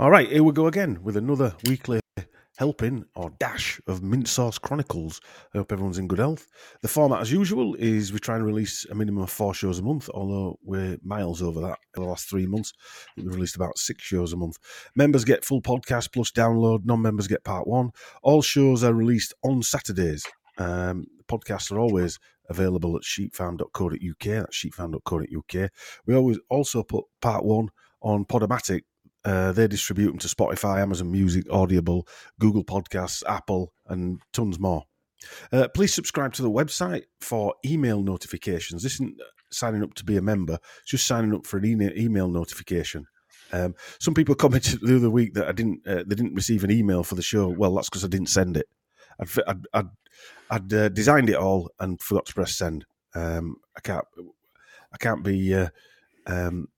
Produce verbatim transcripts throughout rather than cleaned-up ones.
All right, here we go again with another weekly helping or dash of Mint Sauce Chronicles. I hope everyone's in good health. The format, as usual, is we try and release a minimum of four shows a month, although we're miles over that in the last three months. We've released about six shows a month. Members get full podcast plus download. Non-members get part one. All shows are released on Saturdays. Um, podcasts are always available at sheepfarm dot co dot uk. That's sheepfarm dot co dot uk. We always also put part one on Podomatic. Uh, they distribute them to Spotify, Amazon Music, Audible, Google Podcasts, Apple, and tons more. Uh, please subscribe to the website for email notifications. This isn't signing up to be a member, it's just signing up for an e- email notification. Um, some people commented the other week that I didn't, uh, they didn't receive an email for the show. Well, that's because I didn't send it. I'd, I'd, I'd, I'd uh, designed it all and forgot to press send. Um, I can't, I can't be. Uh, um,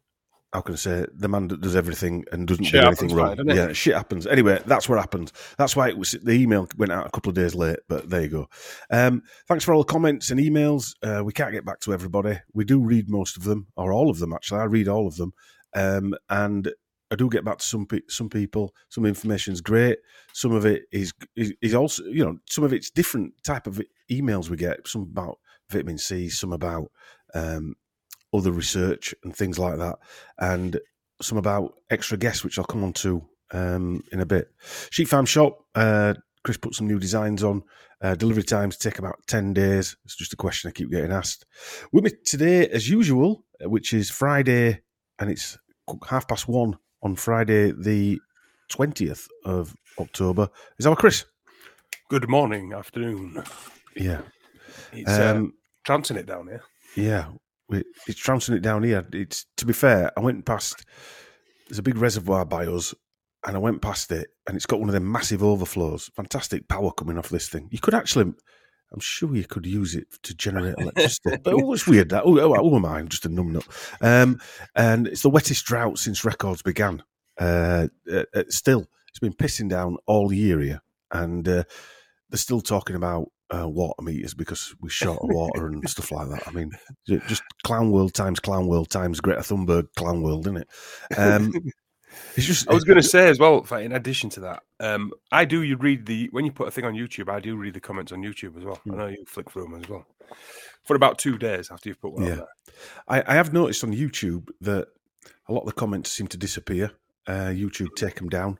How can I say the man that does everything and doesn't shit do anything wrong? Fine, yeah, shit happens. Anyway, that's what happened. That's why it was the email went out a couple of days late. But there you go. Um, thanks for all the comments and emails. Uh, we can't get back to everybody. We do read most of them, or all of them actually. I read all of them, um, and I do get back to some pe- some people. Some information is great. Some of it is, is is also, you know, some of it's different type of emails we get. Some about vitamin C, some about um, other research and things like that, and some about extra guests, which I'll come on to um, in a bit. Sheep Farm Shop, uh, Chris put some new designs on. Uh, delivery times take about ten days. It's just a question I keep getting asked. With me today, as usual, which is Friday, and it's half past one on Friday, the twentieth of October, is our Chris. Good morning, afternoon. Yeah. It's Um, uh, trouncing it down here. Yeah. It's trouncing it down here. It's, to be fair, I went past, there's a big reservoir by us, and I went past it, and it's got one of them massive overflows. Fantastic power coming off this thing. You could actually, I'm sure you could use it to generate electricity. But oh, it's weird that. Oh, oh, who am I? I'm just a numbnut. Um, and it's the wettest drought since records began. Uh, uh, still, it's been pissing down all year here, and uh, they're still talking about Uh, water meters because we're short of water and stuff like that. I mean, just Clown World times Clown World times Greta Thunberg Clown World, isn't it? Um, it's just. I was going to say as well, in addition to that, um, I do. You read the when you put a thing on YouTube, I do read the comments on YouTube as well. Mm. I know you flick through them as well for about two days after you've put one yeah. on there. I, I have noticed on YouTube that a lot of the comments seem to disappear. Uh, YouTube take them down.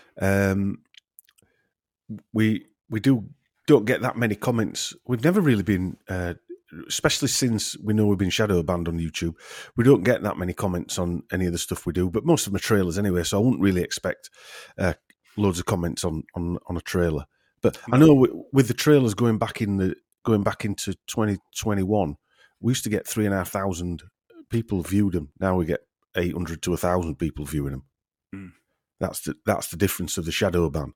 Um, we we do. Don't get that many comments. We've never really been, uh, especially since we know we've been shadow banned on YouTube, we don't get that many comments on any of the stuff we do, but most of them are trailers anyway, so I wouldn't really expect uh, loads of comments on, on, on a trailer. But no. I know with, with the trailers going back in the going back into twenty twenty-one, we used to get three and a half thousand people viewed them. Now we get eight hundred to a thousand people viewing them. Mm. That's the that's the difference of the shadow ban.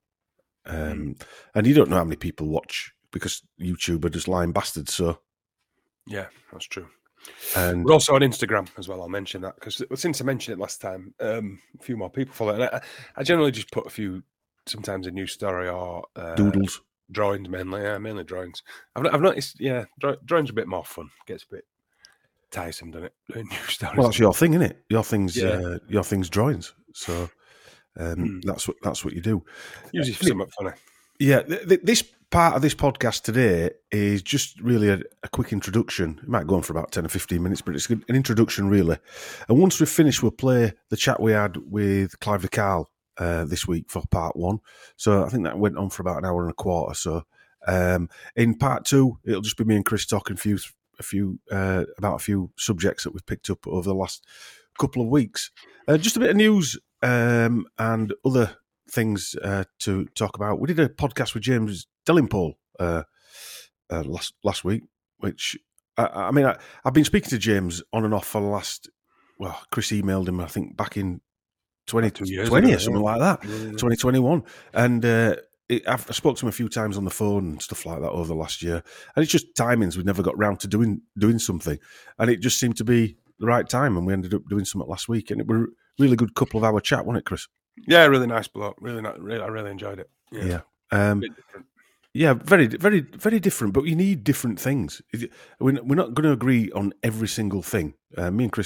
Um, mm. And you don't know how many people watch because YouTube are just lying bastards. So, yeah, that's true. And we're also on Instagram as well. I'll mention that because since I mentioned it last time, um, a few more people follow it. And I, I generally just put a few, sometimes a news story or uh, doodles, drawings mainly. Yeah, mainly drawings. I've, I've noticed. Yeah, draw, drawings are a bit more fun. Gets a bit tiresome, doesn't it? Doing news stories. Well, that's your thing, isn't it? Your thing's yeah. uh, your thing's drawings. So. Um, mm. That's what that's what you do. Usually for something funny. Yeah, th- th- this part of this podcast today is just really a, a quick introduction. It might go on for about ten or fifteen minutes, but it's an introduction, really. And once we've finished, we'll play the chat we had with Clive de Carl uh, this week for part one. So I think that went on for about an hour and a quarter. So um, in part two, it'll just be me and Chris talking a few, a few uh, about a few subjects that we've picked up over the last couple of weeks. Uh, just a bit of news. Um, and other things uh, to talk about. We did a podcast with James Delingpole uh, uh, last last week, which I, I mean, I, I've been speaking to James on and off for the last. Well, Chris emailed him, I think, back in twenty twenty or something like that, yeah. twenty twenty-one, and uh, it, I've I spoke to him a few times on the phone and stuff like that over the last year, and it's just timings. We've never got round to doing doing something, and it just seemed to be the right time, and we ended up doing something last week, and it was. Really good couple of hour chat, wasn't it, Chris? Yeah, really nice bloke. Really, not, really I really enjoyed it. Yeah, yeah. Um, yeah, very, very, very different. But you need different things. We're not going to agree on every single thing. Uh, me and Chris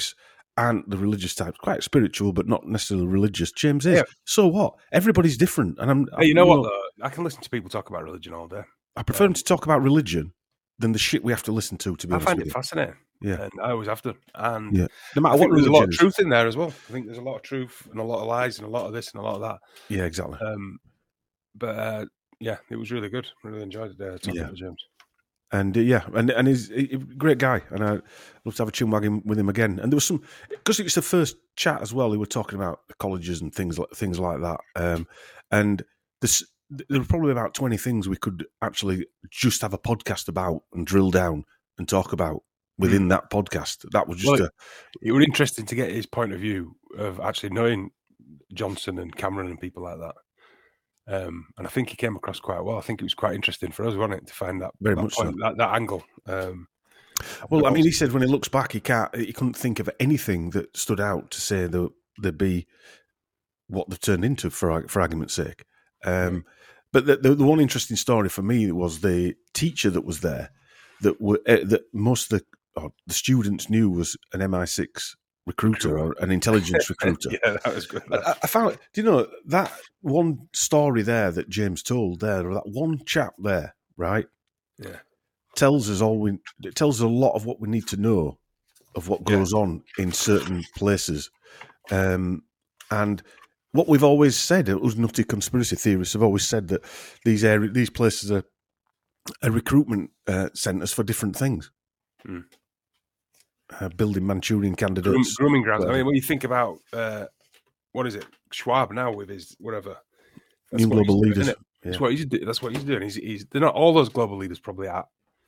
aren't the religious types, quite spiritual, but not necessarily religious. James is. Yeah. So what? Everybody's different. And I'm, Hey, you know you what, know, though? I can listen to people talk about religion all day. I prefer them to talk about religion than the shit we have to listen to, to be I honest find with it you. fascinating. Yeah. And I always have to. And Yeah. No matter I think what there's a religion lot of is. truth in there as well. I think there's a lot of truth and a lot of lies and a lot of this and a lot of that. Yeah, exactly. Um, but uh, yeah, it was really good. Really enjoyed it uh, talking Yeah. to James. And uh, yeah, and and he's a great guy, and I'd love to have a chin wagging with him again. And there was some, because it was the first chat as well. We were talking about the colleges and things like things like that. Um, and this, there were probably about twenty things we could actually just have a podcast about and drill down and talk about within mm. that podcast. That was just well, a, it was interesting to get his point of view of actually knowing Johnson and Cameron and people like that. Um, and I think he came across quite well. I think it was quite interesting for us, wasn't it, to find that very that much point, so. that, that angle. Um, well, I mean, he said when he looks back, he can't, he couldn't think of anything that stood out to say that there'd be what they've turned into, for for argument's sake. Um, right. But the, the, the one interesting story for me was the teacher that was there, that were uh, that most of the oh, the students knew was an M I six recruiter or an intelligence recruiter. Yeah, that was good. I, I found, do you know, that one story there that James told there, that one chap there, right? Yeah. Tells us all we, it tells us a lot of what we need to know of what goes yeah. on in certain places. Um, and what we've always said, it was nutty conspiracy theorists have always said that these area, these places are, are recruitment uh, centres for different things. Hmm. Uh, building Manchurian candidates. Groom, grooming grounds. I mean, when you think about, uh, what is it, Schwab now with his, whatever. New global doing, leaders. Yeah. That's, what he's, that's what he's doing. He's, he's, they're not all those global leaders probably are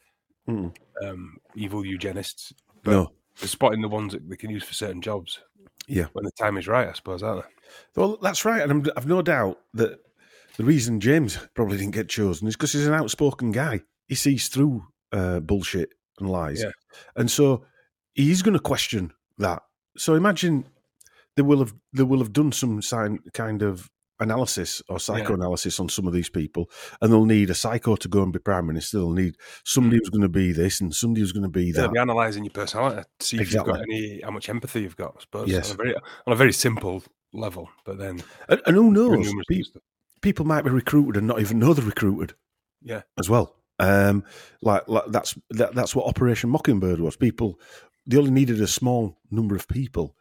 mm. um, evil eugenists. But no. they're spotting the ones that they can use for certain jobs. Yeah. When the time is right, I suppose, aren't they? Well, that's right. And I'm, I've no doubt that the reason James probably didn't get chosen is because he's an outspoken guy. He sees through uh, bullshit and lies. Yeah. And so he's going to question that. So imagine they will have they will have done some sign, kind of analysis or psychoanalysis yeah. on some of these people, and they'll need a psycho to go and be prime minister. They'll need somebody mm. who's going to be this and somebody who's going to be yeah, that. They'll be analysing your personality to see exactly. if you've got any, how much empathy you've got, I suppose. Yes. On a very, on a very simple level, but then... And, and who knows? People, people might be recruited and not even know they're recruited. Yeah. As well. Um, like, like that's that, that's what Operation Mockingbird was. People... They only needed a small number of people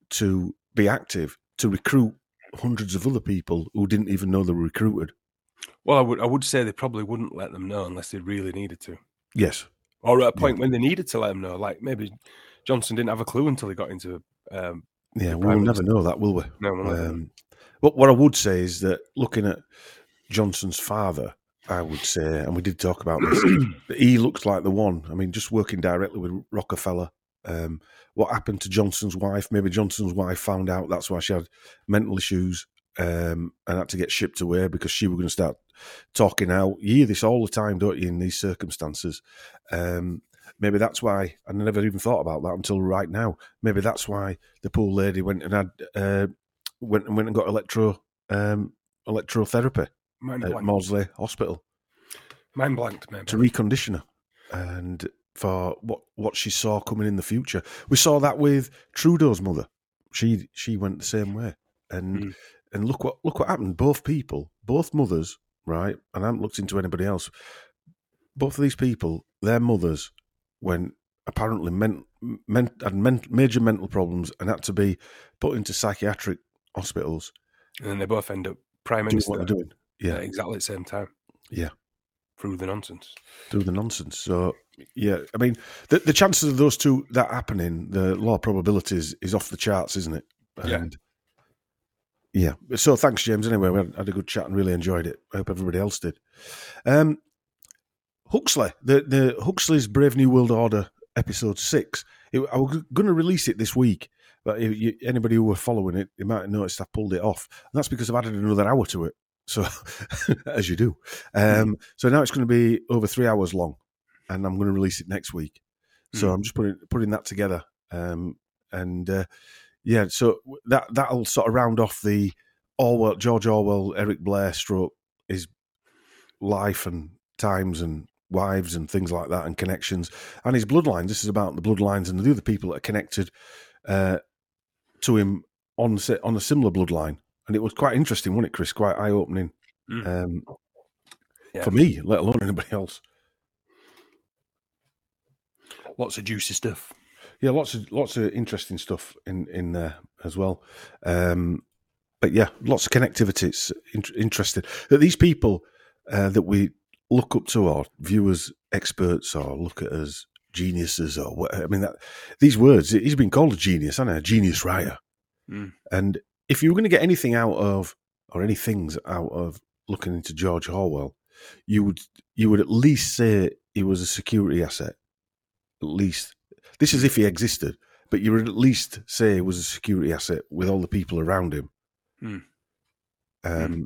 to be active, to recruit hundreds of other people who didn't even know they were recruited. Well, I would I would say they probably wouldn't let them know unless they really needed to. Yes. Or at a point yeah. when they needed to let them know. Like maybe Johnson didn't have a clue until he got into... Um, yeah, we'll never know that, will we? No, we'll never um, What, what I would say is that looking at Johnson's father, I would say, and we did talk about this, that he looks like the one. I mean, just working directly with Rockefeller. Um, what happened to Johnson's wife? Maybe Johnson's wife found out that's why she had mental issues um, and had to get shipped away because she was going to start talking out. You hear this all the time, don't you, in these circumstances? Um, maybe that's why, I never even thought about that until right now. Maybe that's why the poor lady went and had uh, went and went and got electro um, electrotherapy Mind at blanked. Maudsley Hospital. Mind blanked, maybe. To recondition her. And for what, what she saw coming in the future. We saw that with Trudeau's mother. She she went the same way. And mm. and look what look what happened. Both people, both mothers, right? And I haven't looked into anybody else. Both of these people, their mothers went apparently meant, meant, had meant, major mental problems and had to be put into psychiatric hospitals. And then they both end up prime minister. Doing what they're doing. Yeah. At exactly the same time. Yeah. Through the nonsense. Through the nonsense. So, yeah, I mean, the, the chances of those two, that happening, the law of probabilities is off the charts, isn't it? And yeah. Yeah. So thanks, James. Anyway, we had, had a good chat and really enjoyed it. I hope everybody else did. Um, Huxley, the, the Huxley's Brave New World Order episode six. It, I was going to release it this week, but if you, anybody who were following it, you might have noticed I pulled it off. And that's because I've added another hour to it. So, as you do. Um, so now it's going to be over three hours long, and I'm going to release it next week. So mm. I'm just putting putting that together. Um, and, uh, yeah, so that, that'll sort of round off the Orwell, George Orwell, Eric Blair stroke, his life and times and wives and things like that and connections. And his bloodlines. This is about the bloodlines and the other people that are connected uh, to him on on a similar bloodline, and it was quite interesting, wasn't it, Chris? Quite eye opening Mm. um, Yeah. for me, let alone anybody else. Lots of juicy stuff. Yeah, lots of lots of interesting stuff in in there as well. Um, but yeah, lots of connectivity. It's in- interesting that these people uh, that we look up to, or view as experts, or look at as geniuses, or what, I mean, that these words. He's been called a genius, hasn't he? A genius writer. Mm. And if you were going to get anything out of, or any things out of looking into George Orwell, you would you would at least say he was a security asset. At least. This is if he existed, but you would at least say he was a security asset with all the people around him. Mm. Um, mm.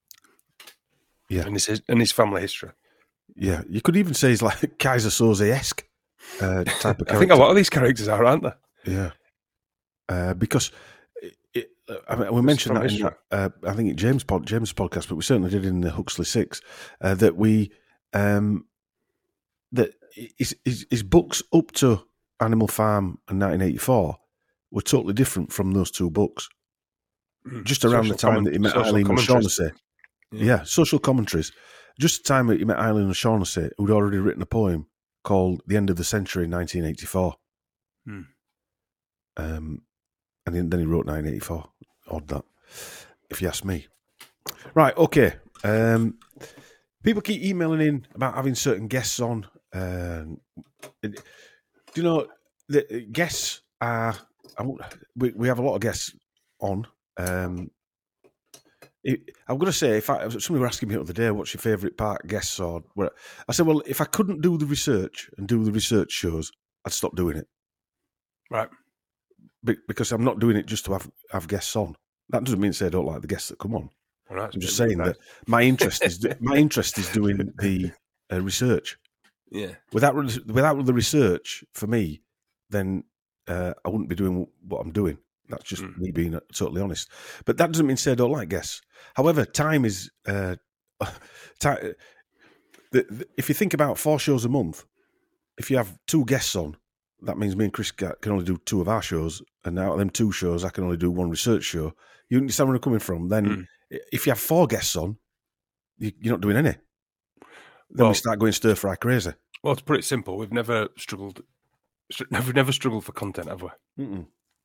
Yeah. And his, and his family history. Yeah. You could even say he's like Kaiser Soze-esque uh, type of character. I think a lot of these characters are, aren't they? Yeah. Uh, because it, it, I mean, we mentioned that in, uh, I think at James' pod, James' podcast, but we certainly did in the Huxley Six, uh, that we, um, that his, his, his books up to Animal Farm and nineteen eighty-four were totally different from those two books. Mm. Just around social the time comment, that he met Eileen O'Shaughnessy. Yeah. yeah, social commentaries. Just the time that he met Eileen O'Shaughnessy, who'd already written a poem called The End of the Century in nineteen eighty-four. Mm. Um, and then he wrote nineteen eighty-four. Odd that, if you ask me. Right, okay. Um, people keep emailing in about having certain guests on. Um, do you know, the guests are, we, we have a lot of guests on. Um, it, I'm going to say, if I, somebody were asking me the other day, what's your favourite part, guests or what? I said, well, if I couldn't do the research and do the research shows, I'd stop doing it. Right. Be, because I'm not doing it just to have, have guests on. That doesn't mean to say I don't like the guests that come on. Well, I'm just saying nice. that my interest is my interest is doing the uh, research. Yeah. Without without the research, for me, then uh, I wouldn't be doing what I'm doing. That's just mm. me being totally honest. But that doesn't mean to say I don't like guests. However, time is uh, time, the, the, if you think about four shows a month, if you have two guests on, that means me and Chris can only do two of our shows, and out of them two shows, I can only do one research show. You understand where I'm coming from? Then, mm. if you have four guests on, you, you're not doing any. Then well, we start going stir fry crazy. Well, to put it simple, we've never struggled, never never struggled for content, have we? Mm-mm.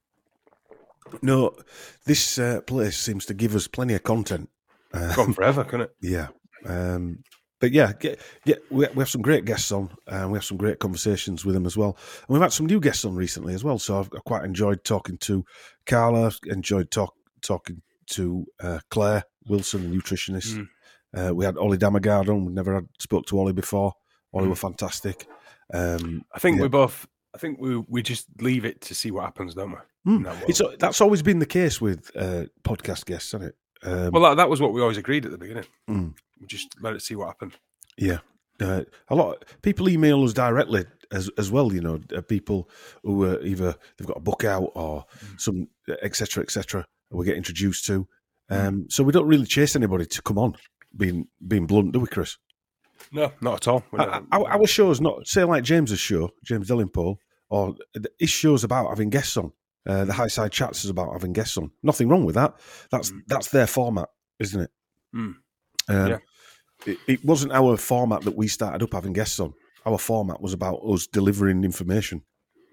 No, this uh, place seems to give us plenty of content. Uh, Gone forever, can it? Yeah. Um, but yeah, get, get, we have some great guests on, and we have some great conversations with them as well. And we've had some new guests on recently as well. So I've quite enjoyed talking to Carla, enjoyed talk, talking to uh, Claire Wilson, a nutritionist. Mm. Uh, we had Ollie Damagard on. We never had spoke to Ollie before. Ollie mm. were fantastic. Um, I think yeah. we both. I think we we just leave it to see what happens, don't we? Mm. That it's that's always been the case with uh, podcast guests, hasn't it? Um, well, that, that was what we always agreed at the beginning. Mm. We just let it see what happened. Yeah, uh, a lot of people email us directly as as well. You know, uh, people who uh, either they've got a book out or mm. some et cetera, et cetera. We get introduced to, um, mm. so we don't really chase anybody to come on. Being being blunt, do we, Chris? No, not at all. Our, our, our show's not, say like James's show, James Delingpole, or his show's about having guests on. Uh, the High Side Chats is about having guests on. Nothing wrong with that. That's mm. that's their format, isn't it? Mm. Um, yeah. it? It wasn't our format that we started up having guests on. Our format was about us delivering information.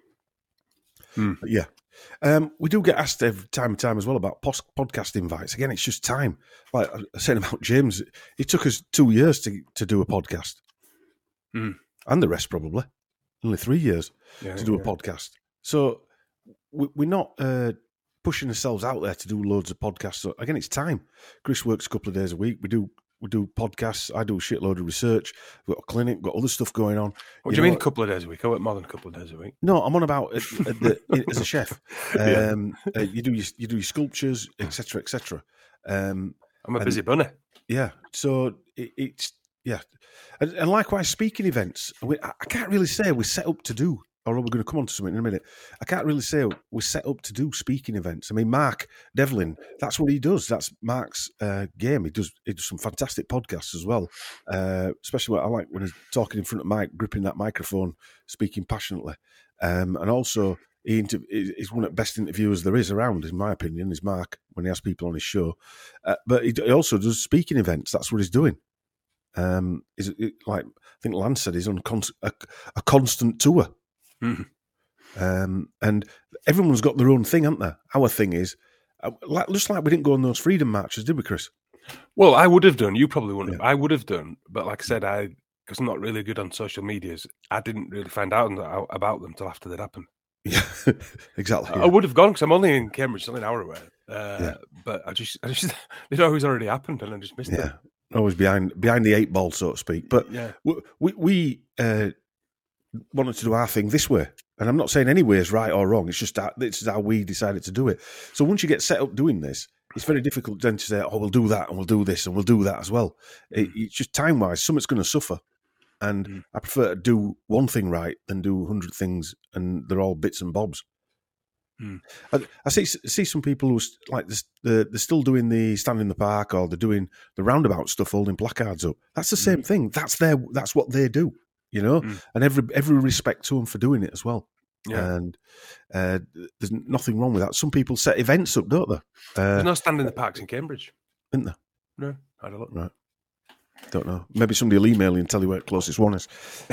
Mm. But yeah. Um, we do get asked every time and time as well about post- podcast invites. Again, it's just time. Like I was saying about James, it took us two years to to do a podcast, mm. and the rest probably only three years yeah, to do yeah. a podcast. So we, we're not uh, pushing ourselves out there to do loads of podcasts. So again, it's time. Chris works a couple of days a week. We do we do podcasts. I do a shitload of research. We've got a clinic. We've got other stuff going on. What do you know, mean a couple of days a week? I work more than a couple of days a week. No, I'm on about at, at the, as a chef. Um, yeah. uh, you do your, you do your sculptures, et cetera, et cetera. Um, I'm a busy bunny. Yeah. So it, it's yeah, and, and likewise speaking events. We, I can't really say we're set up to do. Or we're going to come on to something in a minute. I can't really say we're set up to do speaking events. I mean, Mark Devlin, that's what he does. That's Mark's uh, game. He does he does some fantastic podcasts as well, uh, especially what I like when he's talking in front of Mike, gripping that microphone, speaking passionately. Um, and also, he inter- he's one of the best interviewers there is around, in my opinion, is Mark, when he has people on his show. Uh, but he, he also does speaking events. That's what he's doing. Um, is it, like I think Lance said, he's on con- a, a constant tour. Mm-hmm. Um, and everyone's got their own thing, haven't they? Our thing is, uh, like, just like we didn't go on those freedom marches, did we, Chris? Well, I would have done. You probably wouldn't. Yeah. I would have done. But like I said, I because I'm not really good on social medias, I didn't really find out about them till after they'd happened. Yeah, exactly. I, I would have gone because I'm only in Cambridge, only an hour away. Uh, Yeah. But I just, I just, it always already happened, and I just missed Yeah, it. always behind behind the eight ball, so to speak. But Yeah. we we, we uh, wanted to do our thing this way, and I'm not saying any way is right or wrong. It's just that this is how we decided to do it. So once you get set up doing this, it's very difficult then to say, "Oh, we'll do that and we'll do this and we'll do that as well." It, it's just time wise, something's going to suffer, and Mm. I prefer to do one thing right than do a hundred things, and they're all bits and bobs. Mm. I, I see see some people who like this, they're, they're still doing the stand in the park, or they're doing the roundabout stuff, holding placards up. That's the Mm. same thing. That's their that's what they do, you know. Mm. And every every respect to them for doing it as well. Yeah. And uh, there's nothing wrong with that. Some people set events up, don't they? Uh, There's no stand in the parks in Cambridge. isn't there? No, I don't look. Right. Don't know. Maybe somebody will email you and tell you where the closest one is.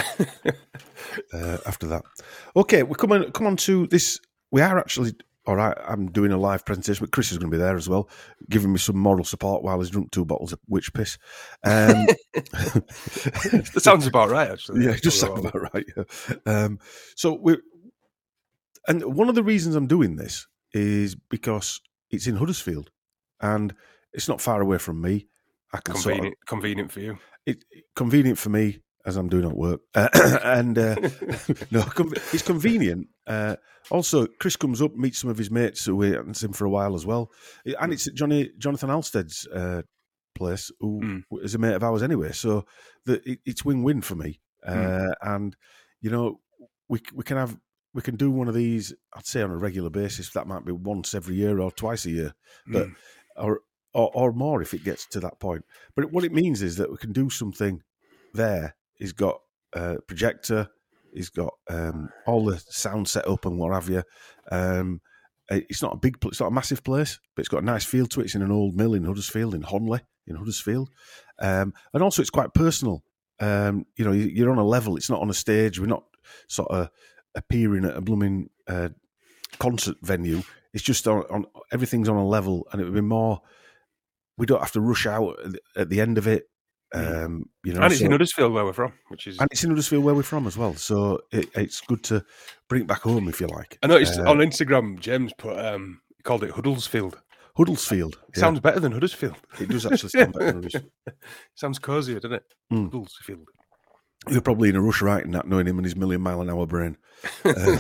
uh, after that, okay, we come on. Come on to this. We are actually. All right, I'm doing a live presentation, but Chris is going to be there as well, giving me some moral support while he's drunk two bottles of witch piss. Um, That sounds about right, actually. yeah, it does sound about right. Yeah. Um, so we, and one of the reasons I'm doing this is because it's in Huddersfield, and it's not far away from me. I can Convenient, sort of, convenient for you. it convenient for me as I'm doing at work, uh, and uh, no, com- it's convenient. Uh, also, Chris comes up, meets some of his mates who we haven't seen for a while as well, and it's at Johnny Jonathan Alstead's uh, place, who Mm. is a mate of ours anyway. So the, it, it's win-win for me, uh, Mm. and you know, we we can have we can do one of these. I'd say on a regular basis. That might be once every year or twice a year, but Mm. or, or or more if it gets to that point. But what it means is that we can do something there. He's got a projector. He's got um, all the sound set up and what have you. Um, it's not a big, it's not a massive place, but it's got a nice feel to it. It's in an old mill in Huddersfield, in Honley, in Huddersfield, um, and also it's quite personal. Um, you know, you're on a level. It's not on a stage. We're not sort of appearing at a blooming uh, concert venue. It's just on, on everything's on a level, and it would be more. We don't have to rush out at the, at the end of it. Um, you know, And it's so, in Huddersfield where we're from, which is. and it's in Huddersfield where we're from as well. So it, it's good to bring it back home if you like. I noticed Uh, on Instagram, James put um, he called it Huddlesfield. Huddersfield. It yeah. sounds better than Huddersfield. It does actually sound better than Huddersfield. Sounds cozier, doesn't it? Mm. Huddersfield. You're probably in a rush writing that, knowing him and his million mile an hour brain. Uh,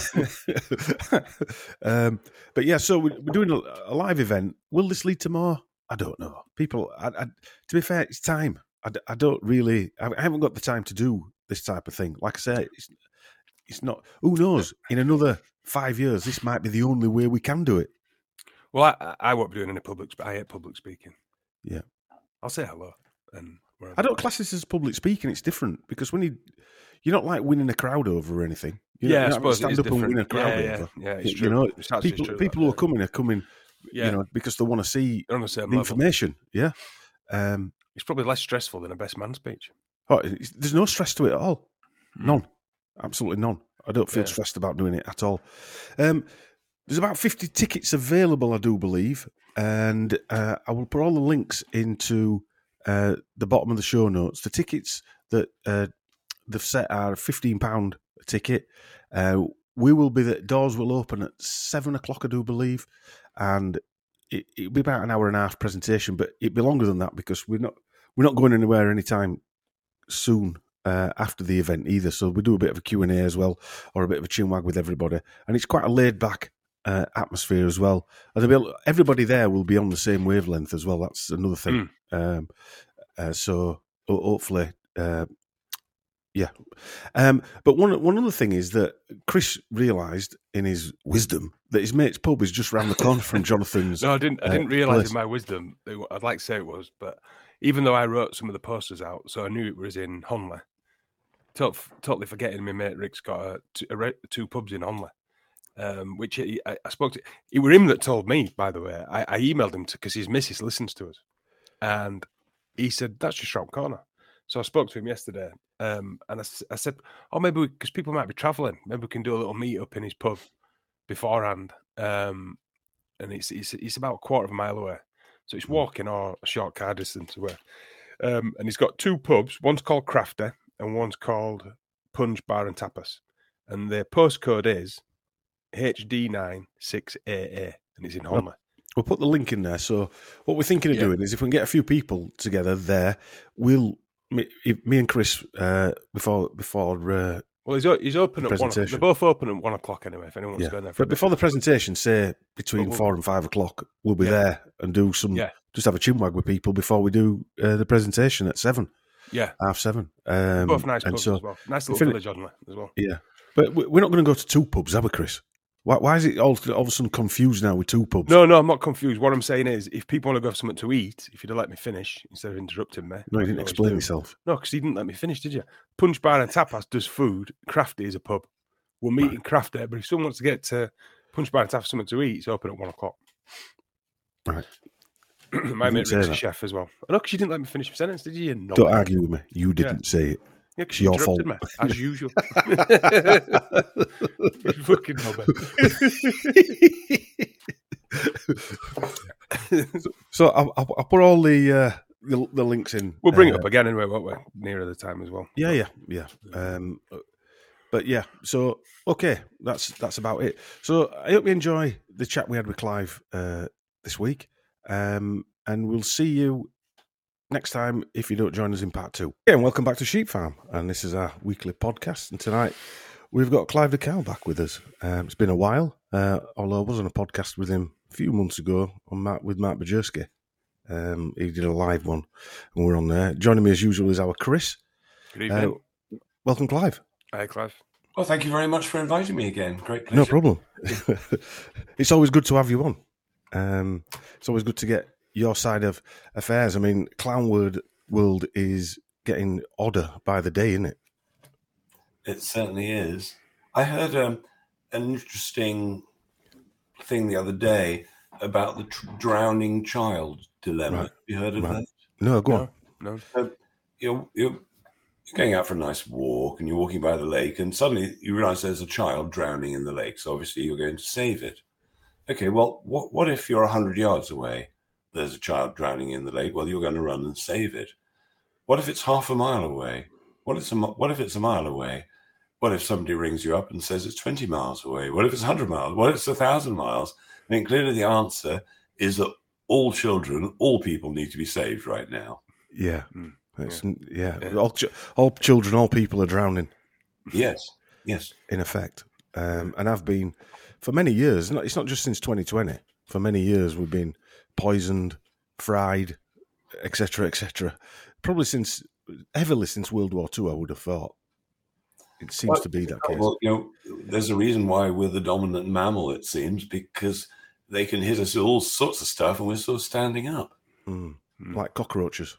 um, but yeah, so we're we're doing a, a live event. Will this lead to more? I don't know. People, I, I, to be fair, it's time. I, d- I don't really, I haven't got the time to do this type of thing. Like I say, it's, it's not, who knows, in another five years, this might be the only way we can do it. Well, I, I won't be doing any public. I hate public speaking. Yeah. I'll say hello. And I don't class this as public speaking. It's different because when you, you're not like winning a crowd over or anything. You yeah, know, I you suppose stand it is up and win a different. crowd Yeah, yeah, over. yeah, it's You true. know, It's actually people, true, people that, who are yeah. coming are coming, Yeah, you know, because they want to see they're on the same the level. information. Yeah. Um, It's probably less stressful than a best man speech. oh, it's, there's no stress to it at all. None. Absolutely none. I don't feel Yeah. stressed about doing it at all. Um, there's about fifty tickets available, I do believe, and uh, I will put all the links into uh, the bottom of the show notes. The tickets that uh, they've set are fifteen pounds a ticket. Uh, we will be, the doors will open at seven o'clock, I do believe, and it, it'll be about an hour and a half presentation, but it'll be longer than that because we're not we're not going anywhere anytime soon uh, after the event either. So we do a bit of a Q and A as well, or a bit of a chinwag with everybody, and it's quite a laid back uh, atmosphere as well. And there'll be, everybody there will be on the same wavelength as well. That's another thing. Um, uh, so ho- hopefully. Uh, Yeah, um, but one one other thing is that Chris realised in his wisdom that his mate's pub is just round the corner from Jonathan's. No, I didn't. I uh, didn't realise place. in my wisdom. I'd like to say it was, but even though I wrote some of the posters out, so I knew it was in Honley. Tot- totally forgetting my mate Rick's got a, two, a, re- two pubs in Honley, Um, which he, I, I spoke to. It were him that told me, by the way. I, I emailed him because his missus listens to us, and he said that's just round corner. So I spoke to him yesterday, um, and I, I said, "Oh, maybe because people might be travelling, maybe we can do a little meet up in his pub beforehand." Um, and it's, it's it's about a quarter of a mile away, so it's walking or a short car distance away. Um, and he's got two pubs. One's called Crafty, and one's called Punch Bar and Tapas. And their postcode is H D nine six A A, and it's in Holmer. We'll put the link in there. So what we're thinking of yeah. doing is if we can get a few people together there, we'll me, me and Chris uh, before before. Uh, well, he's he's open at one. They're both open at one o'clock anyway. If anyone wants yeah. to go there, but before the presentation, say between we'll, four and five o'clock, we'll be yeah. there and do some. Yeah. Just have a chinwag with people before we do uh, the presentation at seven. Yeah, half seven. Um, both nice pubs so, as well. Nice little village on there as well. Yeah, but we're not going to go to two pubs, are we, Chris? Why, why is it all, all of a sudden confused now with two pubs? No, no, I'm not confused. What I'm saying is, if people want to go have something to eat, if you'd have let me finish instead of interrupting me. No, you didn't explain yourself. No, because you didn't let me finish, did you? Punch Bar and Tapas does food. Crafty is a pub. We'll meet right. in Crafty, but if someone wants to get to Punch Bar and Tapas something to eat, it's open at one o'clock. Right. My mate Rick's a chef as well. I know, because you didn't let me finish my sentence, did you? you Don't argue with me. You didn't yeah. say it. Yeah, because you interrupted me, as usual. Fucking knobber. so, so I'll, I'll put all the, uh, the the links in. We'll bring uh, it up again anyway, won't we? Nearer the time as well. Yeah, yeah, yeah. Um, but yeah, so okay, that's that's about it. So I hope you enjoy the chat we had with Clive uh, this week, um, and we'll see you next time if you don't join us in part two. Yeah, and welcome back to Sheep Farm, and this is our weekly podcast. And tonight we've got Clive de Cow back with us. Um, it's been a while, uh, although I was on a podcast with him a few months ago on Mark, with Mark Bajerski. Um, he did a live one, and we're on there. Joining me as usual is our Chris. Good evening. Uh, welcome, Clive. Hi, Clive. Well, thank you very much for inviting me again. Great pleasure. No problem. It's always good to have you on. Um, it's always good to get your side of affairs. I mean, clown word world is getting odder by the day, isn't it? It certainly is. I heard um, an interesting thing the other day about the tr- drowning child dilemma. Right. You heard of right. that? No, go no, on. No. So you're, you're going out for a nice walk and you're walking by the lake and suddenly you realize there's a child drowning in the lake. So obviously you're going to save it. Okay, well, what, what if you're one hundred yards away? There's a child drowning in the lake. Well, you're going to run and save it. What if it's half a mile away? What if it's a, what if it's a mile away? What if somebody rings you up and says it's twenty miles away? What if it's one hundred miles? What if it's one thousand miles? I mean, clearly the answer is that all children, all people need to be saved right now. Yeah. Mm. Yeah. yeah. All, ch- all children, all people are drowning. Yes. Yes. In effect. Um, and I've been, for many years, it's not just since twenty twenty, for many years we've been poisoned, fried, et cetera, et cetera. Probably since, heavily since World War Two, I would have thought. It seems well, to be that case. Well, you know, there's a reason why we're the dominant mammal, it seems, because they can hit us with all sorts of stuff and we're still standing up. Mm. Mm. Like cockroaches.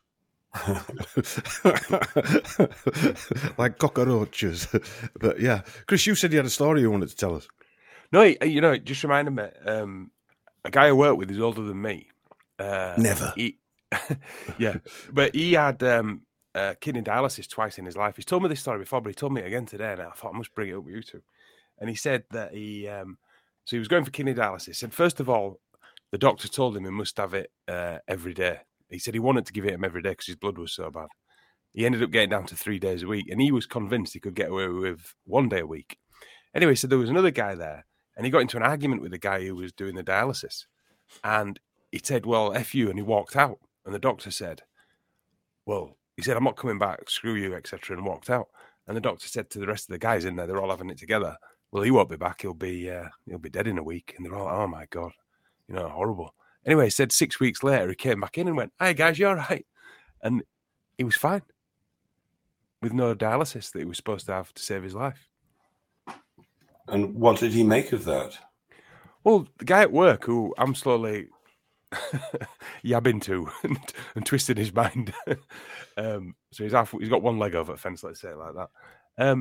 Like cockroaches. But yeah. Chris, you said you had a story you wanted to tell us. No, you know, it just reminded me, um, a guy I work with is older than me. Uh, Never. He, yeah, but he had um, uh, kidney dialysis twice in his life. He's told me this story before, but he told me it again today, and I thought I must bring it up with you two. And he said that he, um, so he was going for kidney dialysis, and first of all, the doctor told him he must have it uh, every day. He said he wanted to give it him every day because his blood was so bad. He ended up getting down to three days a week, and he was convinced he could get away with one day a week. Anyway, so there was another guy there, and he got into an argument with the guy who was doing the dialysis, and he said, well, F you, and he walked out. And the doctor said, well, he said, I'm not coming back, screw you, et cetera, and walked out. And the doctor said to the rest of the guys in there, they're all having it together, well, he won't be back, he'll be uh, he'll be dead in a week. And they're all, oh my God, you know, horrible. Anyway, he said six weeks later, he came back in and went, hey guys, you all right? And he was fine with no dialysis that he was supposed to have to save his life. And what did he make of that? Well, the guy at work who I'm slowly yabbing to and, and twisting his mind. um, so he's half, he's got one leg over a fence, let's say it like that. Um,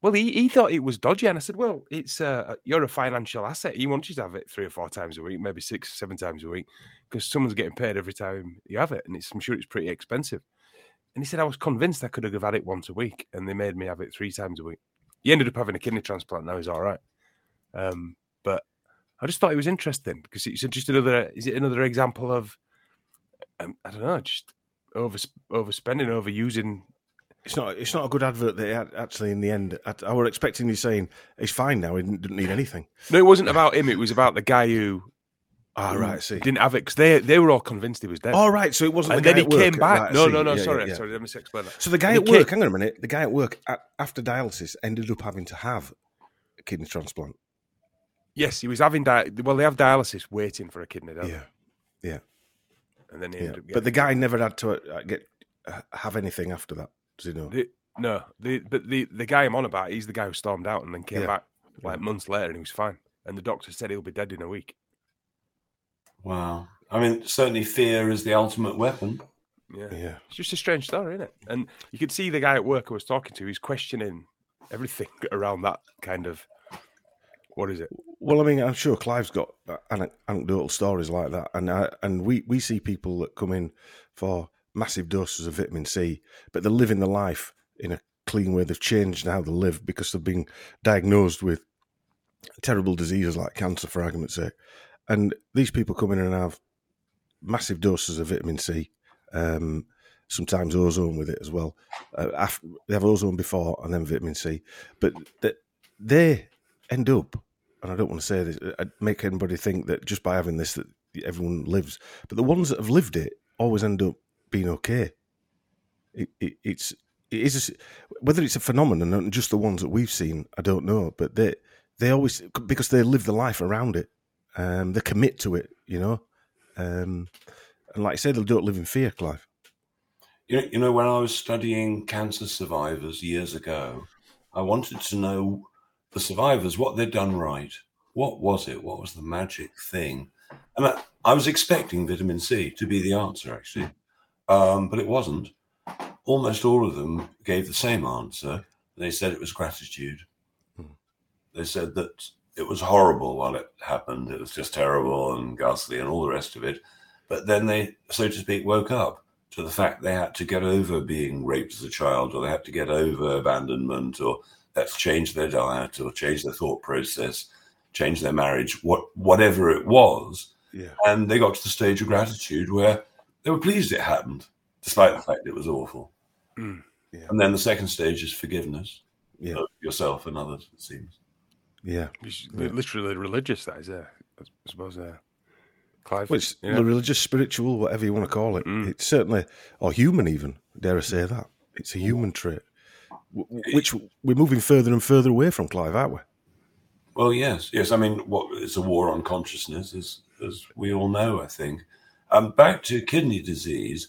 Well, he, he thought it was dodgy, and I said, "Well, it's uh, you're a financial asset. He wants you to have it three or four times a week, maybe six, seven times a week, because someone's getting paid every time you have it, and it's I'm sure it's pretty expensive." And he said, "I was convinced I could have had it once a week, and they made me have it three times a week." He ended up having a kidney transplant. Now he's all right, um, but I just thought it was interesting because it's just another. Is it another example of um, I don't know, just over overspending, overusing? It's not. It's not a good advert. That it actually, in the end, I, I were expecting you saying he's fine now. He didn't need anything. No, it wasn't about him. It was about the guy who. Ah, who right. See, didn't have it because they they were all convinced he was dead. Oh, right. So it wasn't. And the then guy he at work. came back. Right, no, see. no, no. Yeah, sorry, yeah, yeah. sorry. Let me explain that. So the guy And at he work. came- Hang on a minute. The guy at work at, after dialysis ended up having to have a kidney transplant. Yes, he was having di- well. They have dialysis waiting for a kidney, don't Yeah, yeah. they? And then he yeah. ended up. But the getting- guy never had to uh, get uh, have anything after that. Does he know? The, no, the but the the guy I'm on about, he's the guy who stormed out and then came Yeah. back like months later, and he was fine. And the doctor said he'll be dead in a week. Wow. I mean, certainly fear is the ultimate weapon. Yeah, Yeah. it's just a strange story, isn't it? And you could see the guy at work I was talking to, he's questioning everything around that kind of. What is it? Well, I mean, I'm sure Clive's got ane- anecdotal stories like that, and I, and we, we see people that come in for massive doses of vitamin C, but they're living the life in a clean way. They've changed how they live because they've been diagnosed with terrible diseases like cancer, for argument's sake. And these people come in and have massive doses of vitamin C, um, sometimes ozone with it as well. Uh, after, they have ozone before and then vitamin C, but they, they end up, and I don't want to say this, I'd make anybody think that just by having this that everyone lives, but the ones that have lived it always end up being okay. It, it, it's it is a, whether it's a phenomenon and just the ones that we've seen, I don't know, but they they always, because they live the life around it, um, they commit to it, you know, um, and like I said, they don't live in fear, Clive. You know, you know, when I was studying cancer survivors years ago, I wanted to know the survivors, what they'd done right. What was it? What was the magic thing? And I, I was expecting vitamin C to be the answer, actually, um, but it wasn't. Almost all of them gave the same answer. They said it was gratitude. Hmm. They said that it was horrible while it happened. It was just terrible and ghastly and all the rest of it. But then they, so to speak, woke up to the fact they had to get over being raped as a child, or they had to get over abandonment, or that's change their diet, or change their thought process, change their marriage, what whatever it was. Yeah. And they got to the stage of gratitude where they were pleased it happened, despite the fact it was awful. Mm. Yeah. And then the second stage is forgiveness Yeah. of yourself and others, it seems. Yeah. It's literally religious, that is there. I suppose, uh, Clive. Well, it's yeah. religious, spiritual, whatever you want to call it. Mm. It's certainly, or human even, dare I say that. It's a human trait, w- which we're moving further and further away from, Clive, aren't we? Well, yes, yes. I mean, what it's a war on consciousness, as as we all know, I think. Um, back to kidney disease.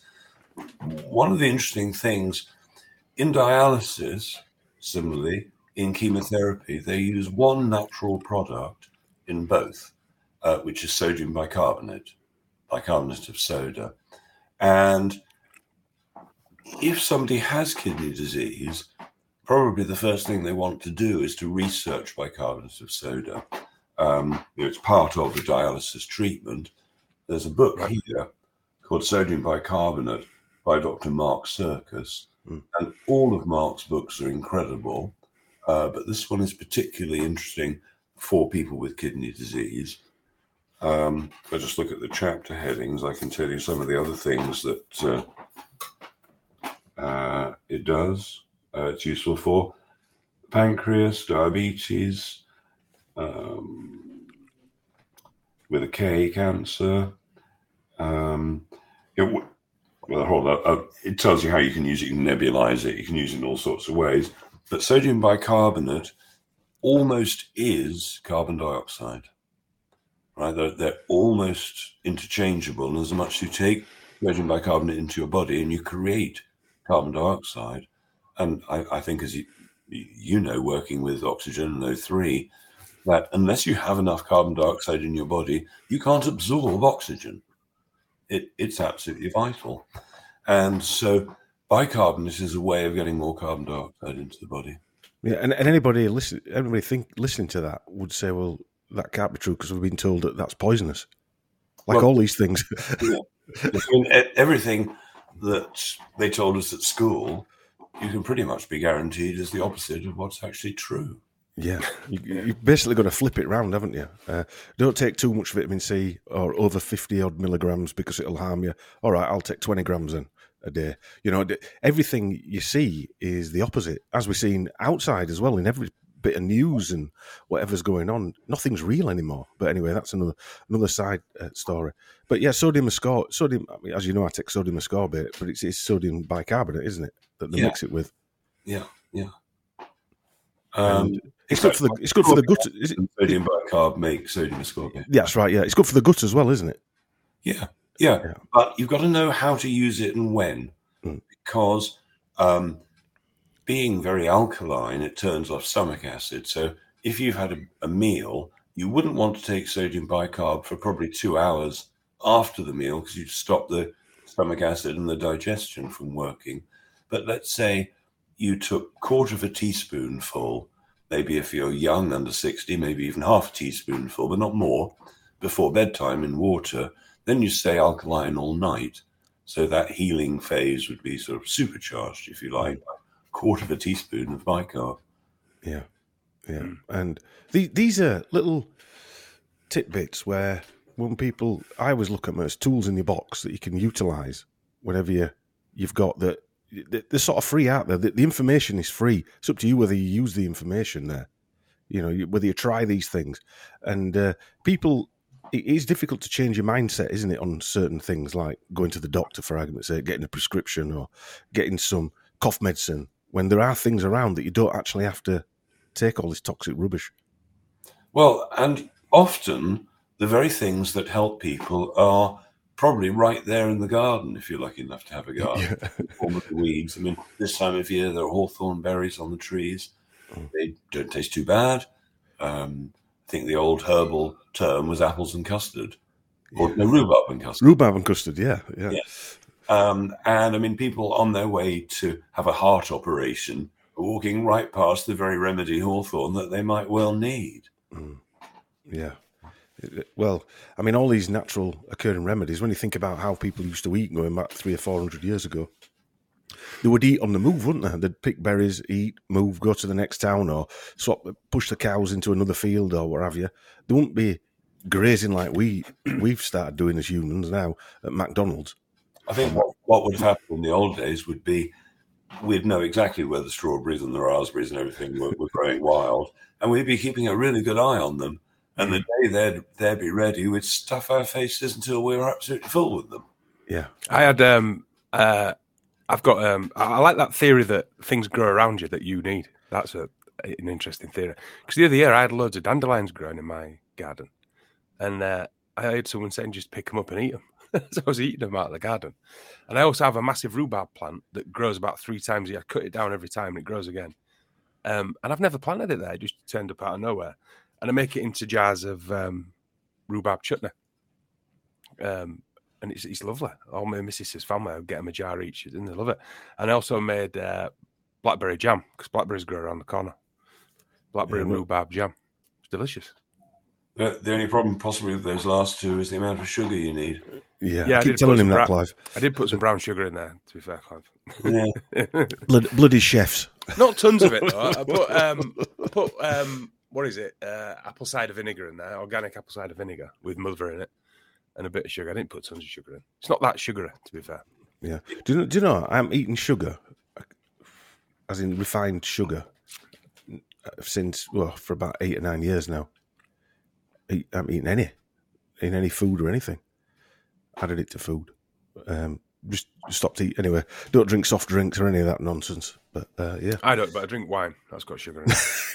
One of the interesting things in dialysis, similarly in chemotherapy, they use one natural product in both, uh, which is sodium bicarbonate, bicarbonate of soda. And if somebody has kidney disease, probably the first thing they want to do is to research bicarbonate of soda. Um, you know, it's part of the dialysis treatment. There's a book Right. here called Sodium Bicarbonate by Doctor Mark Serkis. Mm. And all of Mark's books are incredible, uh, but this one is particularly interesting for people with kidney disease. Um, if I just look at the chapter headings, I can tell you some of the other things that uh, uh, it does. Uh, it's useful for pancreas, diabetes, um, with a K, cancer. Um, it, w- well, hold on. Uh, it tells you how you can use it. You can nebulize it. You can use it in all sorts of ways. But sodium bicarbonate almost is carbon dioxide, right? They're, they're almost interchangeable. And as much as you take sodium bicarbonate into your body and you create carbon dioxide, and I, I think, as you, you know, working with oxygen and O three, that unless you have enough carbon dioxide in your body, you can't absorb oxygen. It, it's absolutely vital. And so bicarbonate is a way of getting more carbon dioxide into the body. Yeah, and, and anybody listen, anybody think listening to that would say, well, that can't be true because we've been told that that's poisonous. Like well, all these things. Yeah. I mean, everything that they told us at school, you can pretty much be guaranteed is the opposite of what's actually true. Yeah, you, you've basically got to flip it round, haven't you? Uh, don't take too much vitamin C or over fifty odd milligrams because it'll harm you. All right, I'll take twenty grams then a day. You know, everything you see is the opposite, as we're seeing outside as well in every bit of news and whatever's going on. Nothing's real anymore. But anyway, that's another another side uh, story. But yeah, sodium ascorbate, sodium. I mean, as you know, I take sodium ascorbate, but it's, it's sodium bicarbonate, isn't it? That they yeah. mix it with. Yeah, yeah. Um, it's good for the it's good for the gut. Is it? Sodium bicarb make sodium ascorbate. Yeah, that's right. Yeah, it's good for the gut as well, isn't it? Yeah, yeah. yeah. But you've got to know how to use it and when, mm. because um, being very alkaline, it turns off stomach acid. So if you've had a, a meal, you wouldn't want to take sodium bicarb for probably two hours after the meal because you'd stop the stomach acid and the digestion from working. But let's say you took a quarter of a teaspoonful, maybe if you're young, under sixty, maybe even half a teaspoonful, but not more, before bedtime in water, then you stay alkaline all night. So that healing phase would be sort of supercharged, if you like, a quarter of a teaspoon of bicarb. Yeah, yeah. Mm. And the, these are little tidbits where when people, I always look at them as tools in your box that you can utilise whenever you, you've got that. They're sort of free out there. The, the information is free. It's up to you whether you use the information there. You know, whether you try these things. And uh, people, it is difficult to change your mindset, isn't it, on certain things like going to the doctor, for argument's sake, getting a prescription or getting some cough medicine, when there are things around that you don't actually have to take all this toxic rubbish. Well, and often the very things that help people are probably right there in the garden, if you're lucky enough to have a garden. Yeah. Form of the weeds. I mean, this time of year, there are hawthorn berries on the trees. Mm. They don't taste too bad. Um, I think the old herbal term was apples and custard. Or yeah. no, rhubarb and custard. Rhubarb and custard, yeah. yeah. yeah. Um, and, I mean, people on their way to have a heart operation are walking right past the very remedy hawthorn that they might well need. Mm. Yeah. Well, I mean, all these natural occurring remedies, when you think about how people used to eat going back three or four hundred years ago, they would eat on the move, wouldn't they? They'd pick berries, eat, move, go to the next town or swap, push the cows into another field or what have you. They wouldn't be grazing like we, we've started doing as humans now at McDonald's. I think what, what would have happened in the old days would be we'd know exactly where the strawberries and the raspberries and everything were, were growing wild, and we'd be keeping a really good eye on them. And the day they'd, they'd be ready, we'd stuff our faces until we were absolutely full with them. Yeah. I had, um, uh, I've got, um, I like that theory that things grow around you that you need. That's a, an interesting theory. Because the other year I had loads of dandelions growing in my garden. And uh, I heard someone saying just pick them up and eat them. So I was eating them out of the garden. And I also have a massive rhubarb plant that grows about three times a year. I cut it down every time and it grows again. Um, and I've never planted it there. It just turned up out of nowhere. And I make it into jars of um, rhubarb chutney. Um, and it's, it's lovely. All my missus's family, I get them a jar each, and they love it. And I also made uh, blackberry jam, because blackberries grow around the corner. Blackberry yeah, and rhubarb jam. It's delicious. The, the only problem possibly with those last two is the amount of sugar you need. Yeah, yeah I keep telling him that, bra- Clive. I did put some brown sugar in there, to be fair, Clive. Yeah. Blood, bloody chefs. Not tons of it, though. I put... Um, I put um, What is it? Uh, apple cider vinegar in there, organic apple cider vinegar with mother in it, and a bit of sugar. I didn't put tons of sugar in. It's not that sugary, to be fair. Yeah. Do you know? Do you know? I'm eating sugar, as in refined sugar, since well for about eight or nine years now. I haven't eaten any, in any food or anything. Added it to food. Um, just stopped eating anyway. Don't drink soft drinks or any of that nonsense. But uh, yeah, I don't. But I drink wine. That's got sugar in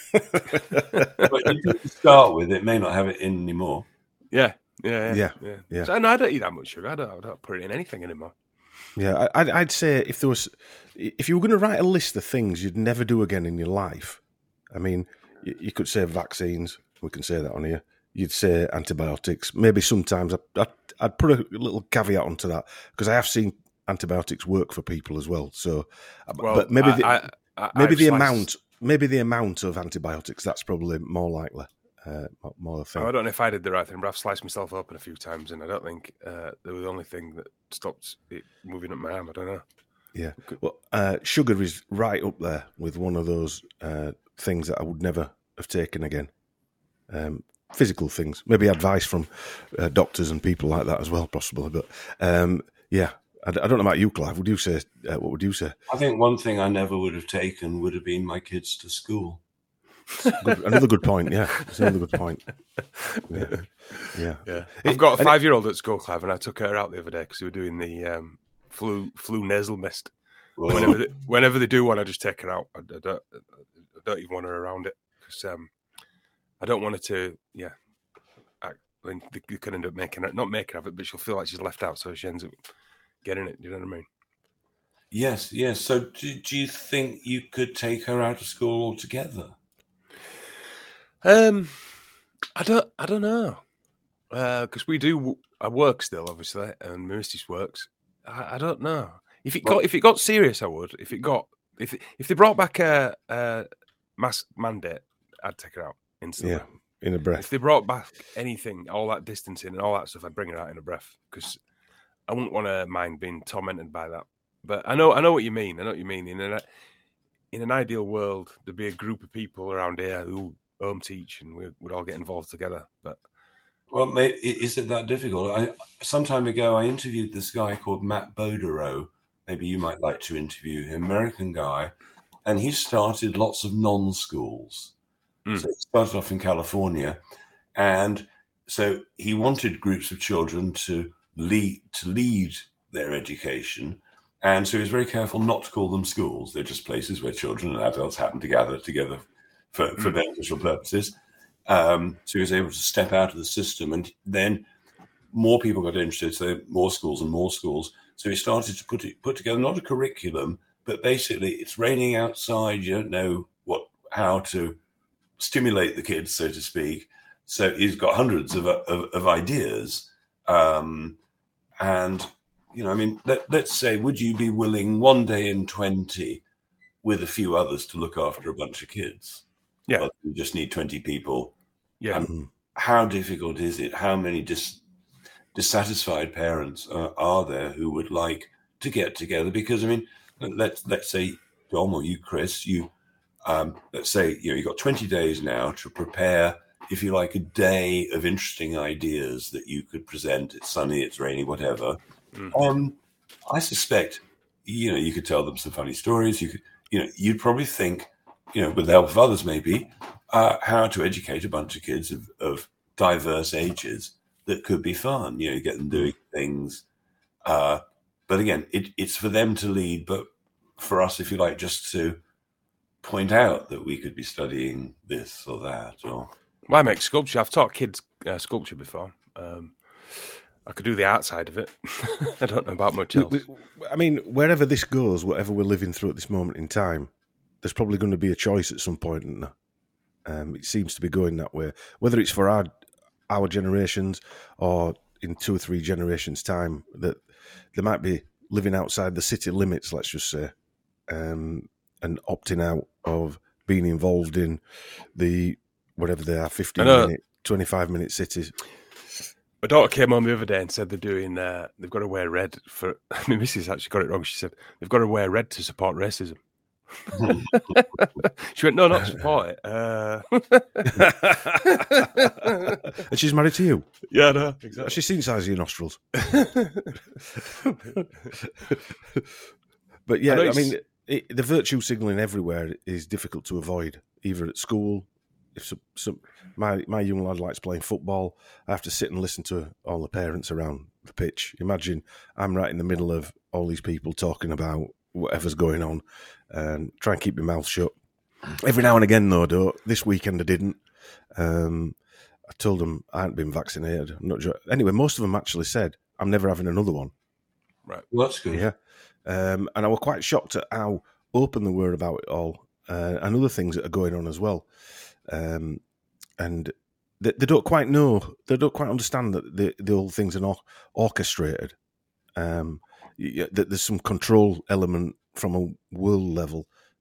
it. But you to start with, it may not have it in anymore. Yeah, yeah, yeah, yeah. yeah. yeah. So, no, I don't eat that much sugar. I don't, I don't put it in anything anymore. Yeah, I'd, I'd say if there was, if you were going to write a list of things you'd never do again in your life, I mean, you, you could say vaccines. We can say that on here. You'd say antibiotics. Maybe sometimes I'd, I'd, I'd put a little caveat onto that because I have seen antibiotics work for people as well. So, well, but maybe the, I, I, maybe I've the sliced, amount. maybe the amount of antibiotics. That's probably more likely. Uh, more thing. I don't know if I did the right thing, but I've sliced myself open a few times, and I don't think uh, they were the only thing that stopped it moving up my arm. I don't know. Yeah. Well, uh, sugar is right up there with one of those uh, things that I would never have taken again. Um, physical things, maybe advice from uh, doctors and people like that as well, possibly. But um, yeah, I, I don't know about you, Clive. Would you say? Uh, what would you say? I think one thing I never would have taken would have been my kids to school. Good, another good point. Yeah, it's another good point. Yeah, yeah. yeah. I've got a five-year-old at school, Clive, and I took her out the other day because we were doing the um, flu flu nasal mist. Well, Whenever they, whenever they do one, I just take her out. I, I don't I don't even want her around it because um, I don't want her to. Yeah, I, I mean, they, they could end up making her not making her of it, but she'll feel like she's left out, so she ends up getting it. You know what I mean? yes, yes. So, do, do you think you could take her out of school altogether? Um, I don't, I don't know, because uh, we do. I work still, obviously, and my missus works. I, I don't know if it got well, if it got serious. I would. If it got if if they brought back a, a mask mandate, I'd take her out instantly. Yeah, in a breath. If they brought back anything, all that distancing and all that stuff, I'd bring her out in a breath because I wouldn't want her mind being tormented by that. But I know, I know what you mean. I know what you mean. In an in an ideal world, there'd be a group of people around here who home teach and we would all get involved together. But well, mate, is it that difficult? I, some time ago, I interviewed this guy called Matt Boderow. Maybe you might like to interview him, American guy, and he started lots of non-schools. Mm. So he started off in California, and so he wanted groups of children to lead to lead their education, and so he was very careful not to call them schools. They're just places where children and adults happen to gather together for, for mm. beneficial purposes. Um, so he was able to step out of the system, and then more people got interested, so more schools and more schools. So he started to put it, put together not a curriculum, but basically it's raining outside. You don't know what how to stimulate the kids, so to speak. So he's got hundreds of of, of ideas, um, and you know, I mean, let, let's say, would you be willing one day in twenty with a few others to look after a bunch of kids? Yeah, well, you just need twenty people. Yeah. And how difficult is it? How many dis- dissatisfied parents uh, are there who would like to get together? Because I mean, let's let's say Dom or you, Chris, you um, let's say you know you've got twenty days now to prepare, if you like, a day of interesting ideas that you could present. It's sunny, it's rainy, whatever. Mm. Um, I suspect you know you could tell them some funny stories. You could, you know, you'd probably think, you know, with the help of others, maybe, uh, how to educate a bunch of kids of, of diverse ages that could be fun. You know, get them doing things. Uh, but again, it, it's for them to lead, but for us, if you like, just to point out that we could be studying this or that. Or well, I make sculpture. I've taught kids uh, sculpture before. Um, I could do the art side of it. I don't know about much else. I mean, wherever this goes, whatever we're living through at this moment in time, there's probably going to be a choice at some point, isn't there? Um, it seems to be going that way. Whether it's for our our generations or in two or three generations' time, that they might be living outside the city limits, let's just say, um, and opting out of being involved in the, whatever they are, fifteen-minute, twenty-five-minute cities. My daughter came home the other day and said they're doing, uh, they've got to wear red for, I mean, Missus actually got it wrong. She said, they've got to wear red to support racism. She went, no, not support it. Uh... And she's married to you? Yeah, no, exactly. She's seen the size of your nostrils. But yeah, I, I mean, it, the virtue signalling everywhere is difficult to avoid, either at school. If some, some, my my young lad likes playing football, I have to sit and listen to all the parents around the pitch. Imagine I'm right in the middle of all these people talking about whatever's going on, and try and keep my mouth shut. Every now and again, though, though this weekend I didn't. Um, I told them I hadn't been vaccinated. I'm not sure. Anyway, most of them actually said, I'm never having another one. Right. Well, that's good. Yeah. Um, and I was quite shocked at how open they were about it all, uh, and other things that are going on as well. Um, and they, they don't quite know, they don't quite understand that the, the whole things are not orchestrated. Um, that there's some control element from a world level,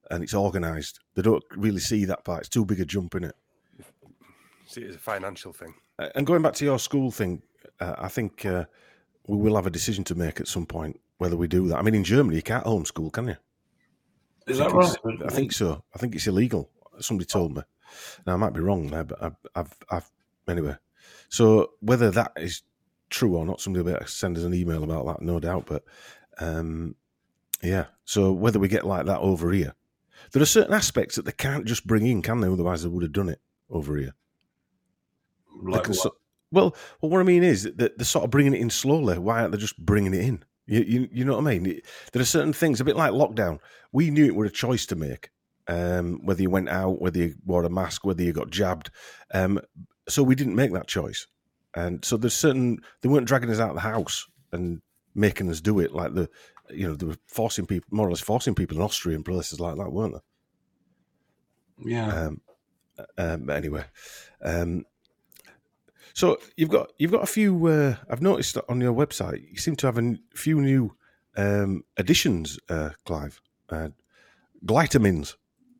and it's organised. They don't really see that part. It's too big a jump in it. See it as a financial thing. Uh, and going back to your school thing, uh, I think uh, we will have a decision to make at some point whether we do that. I mean, in Germany, you can't homeschool, can you? Is I that think right? it's- I think so. I think it's illegal. Somebody told me. Now, I might be wrong there, but I've, I've, I've anyway. So whether that is true or not, somebody will better send us an email about that, no doubt. But um, yeah, so whether we get like that over here, there are certain aspects that they can't just bring in, can they? Otherwise, they would have done it over here. They Like can what? so- well, well, what I mean is that they're sort of bringing it in slowly. Why aren't they just bringing it in? You, you, you know what I mean? It- there are certain things, a bit like lockdown. We knew it was a choice to make, um, whether you went out, whether you wore a mask, whether you got jabbed. Um, so we didn't make that choice. And so there's certain, they weren't dragging us out of the house and making us do it like the, you know, they were forcing people, more or less forcing people in Austria and places like that, weren't they? Yeah. Um, um, but anyway, um, so you've got you've got a few. Uh, I've noticed on your website you seem to have a n- few new um, additions, uh, Clive. Uh, Glytamins.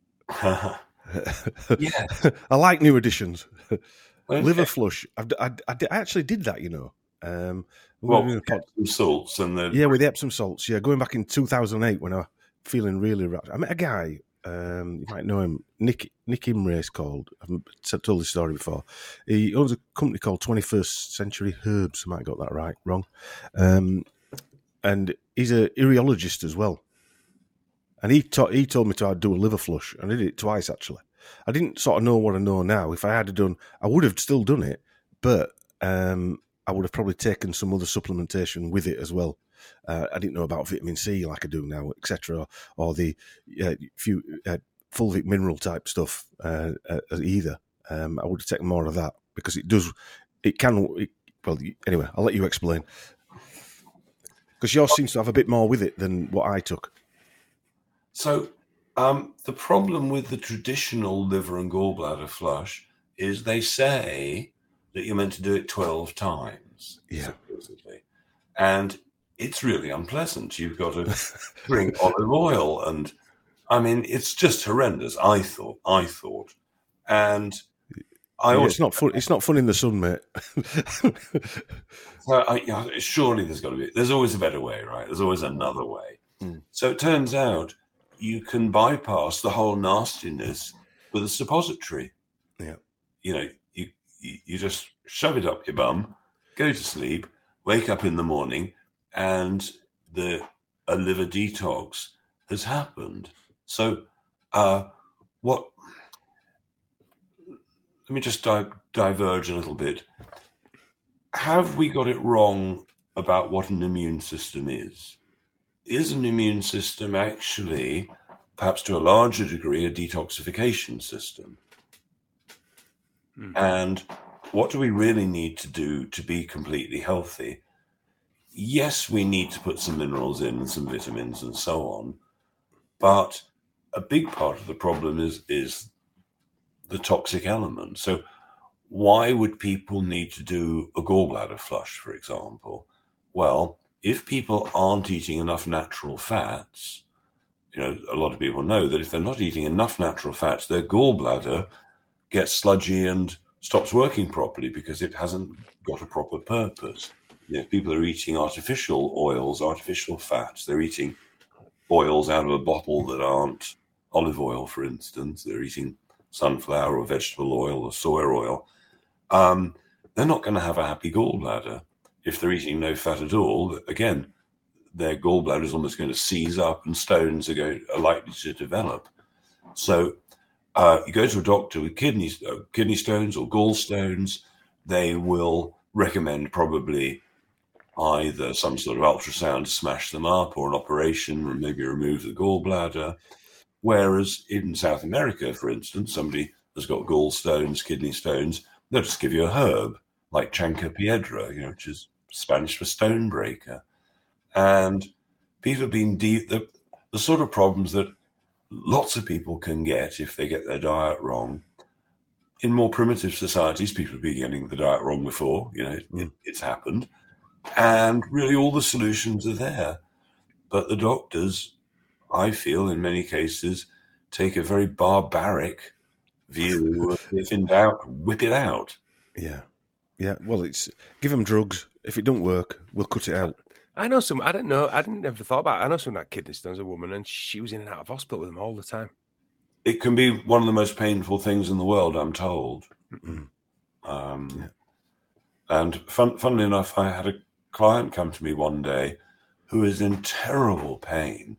Yeah. I like new additions. Okay. Liver flush. I've, d- I, d- I, d- I actually did that, you know. Um, we Well, were doing a pod- some salts and the yeah, with the Epsom salts. Yeah, going back in two thousand eight when I was feeling really rough. I met a guy. Um, you might know him, Nick Nick Imre's called. I've t- told this story before. He owns a company called twenty-first Century Herbs. I might have got that right, wrong. Um, and he's a urologist as well. And he ta- he told me to do a liver flush. I did it twice actually. I didn't sort of know what I know now. If I had done, I would have still done it, but um, I would have probably taken some other supplementation with it as well. Uh, I didn't know about vitamin C like I do now, et cetera, or, or the uh, few uh, fulvic mineral type stuff uh, uh, either. Um, I would have taken more of that because it does, it can. It, well, anyway, I'll let you explain because yours seems to have a bit more with it than what I took. So um, the problem with the traditional liver and gallbladder flush is they say that you're meant to do it twelve times, Yeah. supposedly. And it's really unpleasant. You've got to drink olive oil. And I mean, it's just horrendous, I thought. I thought. And I Yeah, always it's not fun. It's not fun in the sun, mate. So I, you know, surely there's got to be, there's always a better way, right? There's always another way. Mm. So it turns out you can bypass the whole nastiness with a suppository. Yeah. You know, you, you, you just shove it up your bum, go to sleep, wake up in the morning, and the a liver detox has happened. So uh, what, let me just di- diverge a little bit. Have we got it wrong about what an immune system is? Is an immune system actually, perhaps to a larger degree, a detoxification system? Hmm. And what do we really need to do to be completely healthy? Yes, we need to put some minerals in and some vitamins and so on, but a big part of the problem is is the toxic element. So why would people need to do a gallbladder flush, for example? Well, if people aren't eating enough natural fats, you know, a lot of people know that if they're not eating enough natural fats, their gallbladder gets sludgy and stops working properly because it hasn't got a proper purpose. You know, people are eating artificial oils, artificial fats. They're eating oils out of a bottle that aren't olive oil, for instance. They're eating sunflower or vegetable oil or soy oil. Um, they're not going to have a happy gallbladder. If they're eating no fat at all, again, their gallbladder is almost going to seize up and stones are, going, are likely to develop. So uh, you go to a doctor with kidney, uh, kidney stones or gallstones, they will recommend probably either some sort of ultrasound to smash them up or an operation or maybe remove the gallbladder. Whereas in South America, for instance, somebody has got gallstones, kidney stones, they'll just give you a herb like Chanca Piedra, you know, which is Spanish for stonebreaker. And people have been de- the, the sort of problems that lots of people can get if they get their diet wrong. In more primitive societies, people have been getting the diet wrong before, you know, it, Mm. it, it's happened. And really all the solutions are there. But the doctors, I feel in many cases, take a very barbaric view of, if in doubt, whip it out. Yeah. Yeah. Well, it's give them drugs. If it don't work, we'll cut it out. I know some. I don't know. I didn't ever thought about it. I know someone that kidney stones, a woman, and she was in and out of hospital with them all the time. It can be one of the most painful things in the world, I'm told. Mm-hmm. Um, yeah. And fun, funnily enough, I had a client come to me one day who is in terrible pain,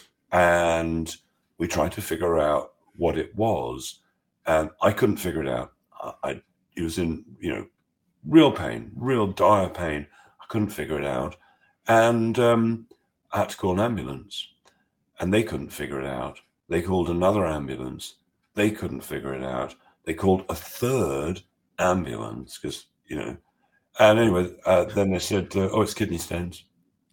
and we tried to figure out what it was, and I couldn't figure it out. I, I he was in, you know, real pain, real dire pain. I couldn't figure it out. And um, I had to call an ambulance, and they couldn't figure it out. They called another ambulance. They couldn't figure it out. They called a third ambulance because, you know, and anyway, uh, then they said, uh, oh, it's kidney stones.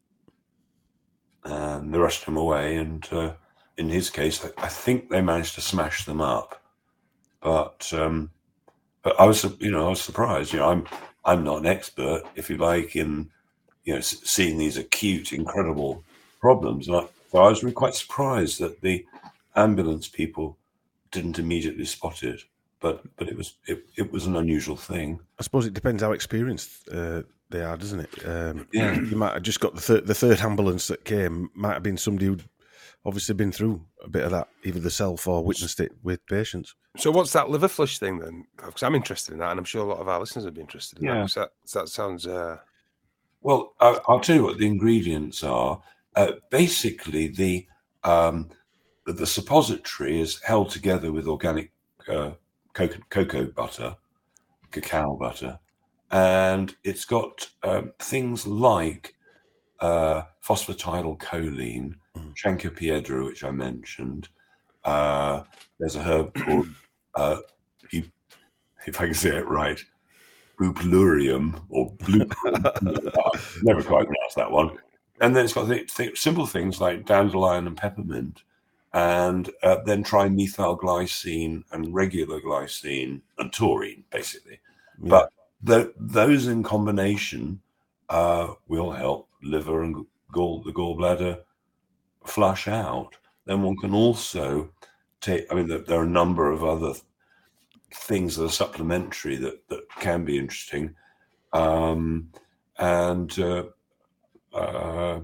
And they rushed him away. And uh, in his case, I, I think they managed to smash them up. But um, but I was, you know, I was surprised. You know, I'm I'm not an expert, if you like, in, you know, seeing these acute, incredible problems. And I, so I was really quite surprised that the ambulance people didn't immediately spot it. But but it was it, it was an unusual thing. I suppose it depends how experienced uh, they are, doesn't it? Um, yeah. You might have just got the third the third ambulance that came. Might have been somebody who'd obviously been through a bit of that, either themselves or witnessed it with patients. So what's that liver flush thing then? Because I'm interested in that, and I'm sure a lot of our listeners would be interested in Yeah. that. That, that sounds... Uh... Well, I, I'll tell you what the ingredients are. Uh, basically, the um, the suppository is held together with organic uh, cocoa, cocoa butter, cacao butter, and it's got um, things like uh, phosphatidylcholine, mm. chancropiedra, which I mentioned. Uh, there's a herb called, uh, if I can say it right, buplurium or blupurium. Never quite pronounced that one. And then it's got th- th- simple things like dandelion and peppermint, and uh, then trimethylglycine and regular glycine and taurine, basically. Yeah. But the, those in combination uh, will help liver and gall, the gallbladder flush out. Then one can also take, I mean, there, there are a number of other things that are supplementary that, that can be interesting. Um, and uh, uh,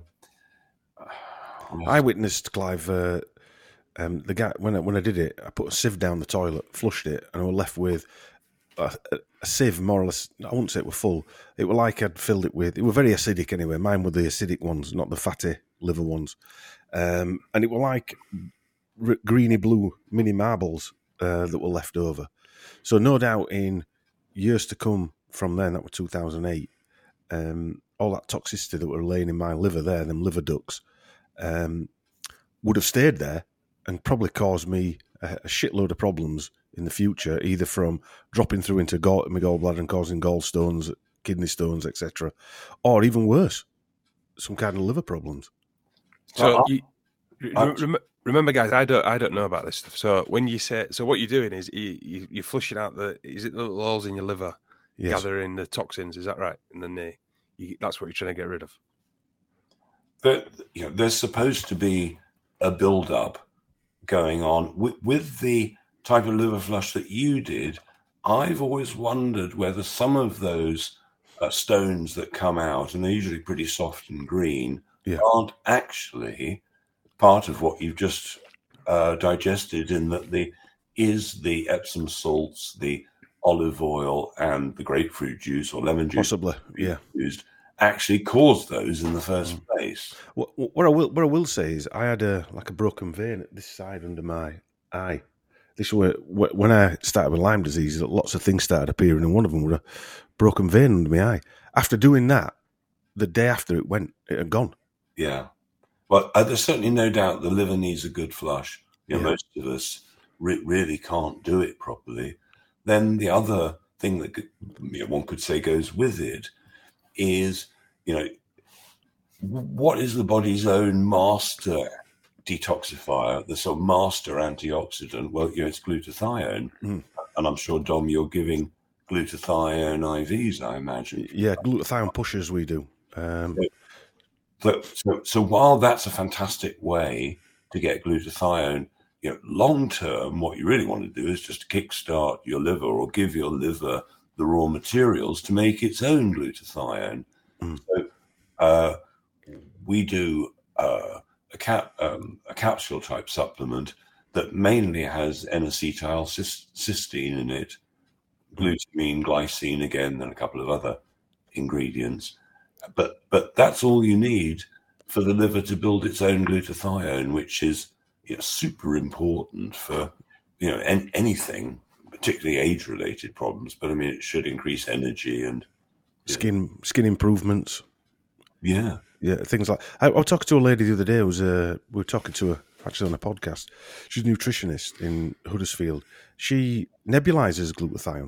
I witnessed, Clive, uh, um, the guy, when I, when I did it, I put a sieve down the toilet, flushed it, and I was left with a, a sieve, more or less. I wouldn't say it was full. It was like I'd filled it with, it was very acidic anyway. Mine were the acidic ones, not the fatty liver ones. Um, and it was like r- greeny blue mini marbles uh, that were left over. So no doubt in years to come from then, that was two thousand eight, um, all that toxicity that were laying in my liver there, them liver ducts, um, would have stayed there and probably caused me a, a shitload of problems in the future, either from dropping through into gall, my gallbladder and causing gallstones, kidney stones, et cetera, or even worse, some kind of liver problems. So you, rem, remember, guys, I don't, I don't know about this stuff. So when you say, so what you're doing is you, you, you're flushing out the, is it the little holes in your liver, yes. gathering the toxins? Is that right? And then they, you, that's what you're trying to get rid of. But you know, there's supposed to be a build-up going on with, with the type of liver flush that you did. I've always wondered whether some of those uh, stones that come out, and they're usually pretty soft and green, yeah. aren't actually part of what you've just uh, digested, in that the is the Epsom salts, the olive oil, and the grapefruit juice or lemon juice, possibly, yeah, used actually caused those in the first mm. place. What, what I will, what I will say is, I had a like a broken vein at this side under my eye. This was when I started with Lyme disease. Lots of things started appearing, and one of them was a broken vein under my eye. After doing that, the day after it went, it had gone. Yeah. Well, uh, there's certainly no doubt the liver needs a good flush. You know, yeah. Most of us re- really can't do it properly. Then the other thing that could, you know, one could say goes with it is, you know, what is the body's own master detoxifier, the sort of master antioxidant? Well, you know, it's glutathione. Mm. And I'm sure, Dom, you're giving glutathione I Vs, I imagine. Yeah, glutathione pushers we do. Um, so, so, so while that's a fantastic way to get glutathione, you know, long term, what you really want to do is just kickstart your liver or give your liver the raw materials to make its own glutathione. Mm. So uh, we do uh, a, cap, um, a capsule type supplement that mainly has N-acetyl cysteine in it, glutamine, glycine again, and a couple of other ingredients. But but that's all you need for the liver to build its own glutathione, which is, you know, super important for, you know, en- anything, particularly age-related problems. But I mean, it should increase energy and skin know. skin improvements. Yeah, yeah, things like. I, I was talking to a lady the other day. Who was uh, we were talking to her actually on a podcast. She's a nutritionist in Huddersfield. She nebulizes glutathione.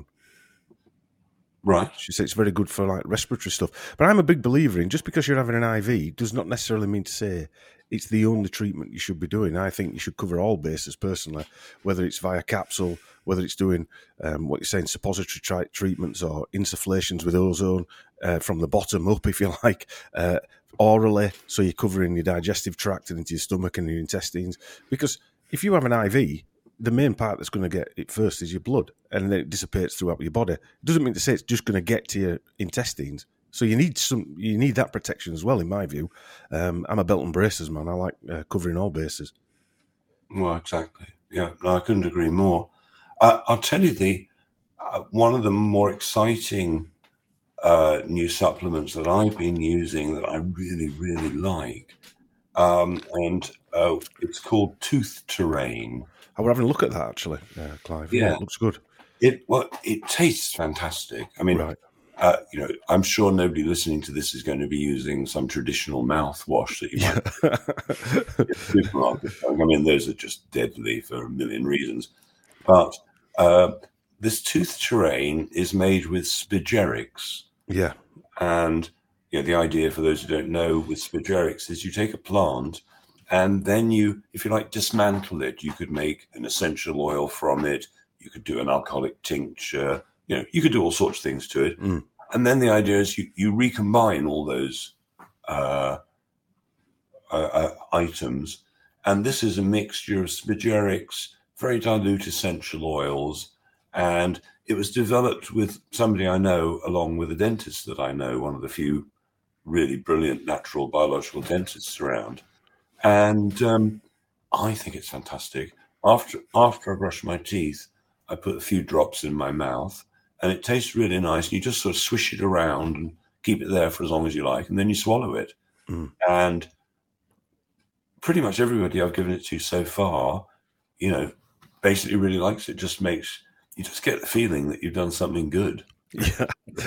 Right. She says it's very good for like respiratory stuff. But I'm a big believer in just because you're having an I V does not necessarily mean to say it's the only treatment you should be doing. I think you should cover all bases personally, whether it's via capsule, whether it's doing um, what you're saying, suppository tri- treatments or insufflations with ozone uh, from the bottom up, if you like, uh, orally, so you're covering your digestive tract and into your stomach and your intestines. Because if you have an I V, the main part that's going to get it first is your blood, and then it dissipates throughout your body. It doesn't mean to say it's just going to get to your intestines. So you need some, you need that protection as well, in my view. Um, I'm a belt and braces man. I like uh, covering all bases. Well, exactly. Yeah, no, I couldn't agree more. Uh, I'll tell you the uh, one of the more exciting uh, new supplements that I've been using that I really, really like, um, and uh, it's called Tooth Terrain. I was having a look at that actually, uh, Clive. Yeah. yeah, it looks good. It well, it tastes fantastic. I mean, right. uh, you know, I'm sure nobody listening to this is going to be using some traditional mouthwash that you might get supermarket. I mean, those are just deadly for a million reasons. But uh, this Tooth Terrain is made with spagyrics. Yeah, and you know, the idea for those who don't know with spagyrics is you take a plant. And then you, if you like, dismantle it. You could make an essential oil from it. You could do an alcoholic tincture. You know, you could do all sorts of things to it. Mm. And then the idea is you, you recombine all those uh, uh, uh, items. And this is a mixture of spagyrics, very dilute essential oils. And it was developed with somebody I know, along with a dentist that I know, one of the few really brilliant natural biological dentists around. And um, I think it's fantastic. After after I brush my teeth, I put a few drops in my mouth, and it tastes really nice. You just sort of swish it around and keep it there for as long as you like, and then you swallow it. Mm. And pretty much everybody I've given it to so far, you know, basically really likes it. Just makes you just get the feeling that you've done something good. Yeah,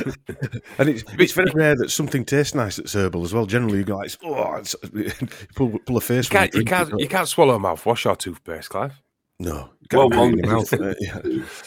and it's it's very rare that something tastes nice that's herbal as well. Generally, you go like, oh, it's, pull, pull a face. You can't, you can't, you can't swallow a mouthwash or toothpaste, Clive. No, you well, well, one, in your mouth. uh, yeah.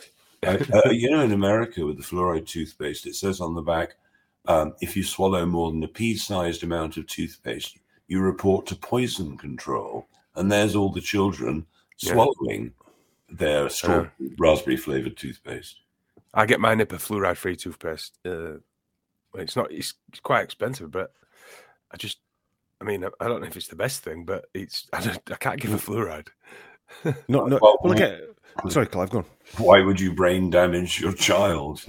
uh, you know, in America with the fluoride toothpaste, it says on the back, um, if you swallow more than a pea-sized amount of toothpaste, you report to poison control. And there's all the children Yeah. swallowing their strawberry, raspberry-flavored toothpaste. I get mine a fluoride-free toothpaste. Uh, it's not, it's, it's quite expensive, but I just, I mean, I, I don't know if it's the best thing, but it's, I, don't, I can't give a fluoride. No, no. Well, Well, again, sorry, Clive, go on. Why would you brain damage your child?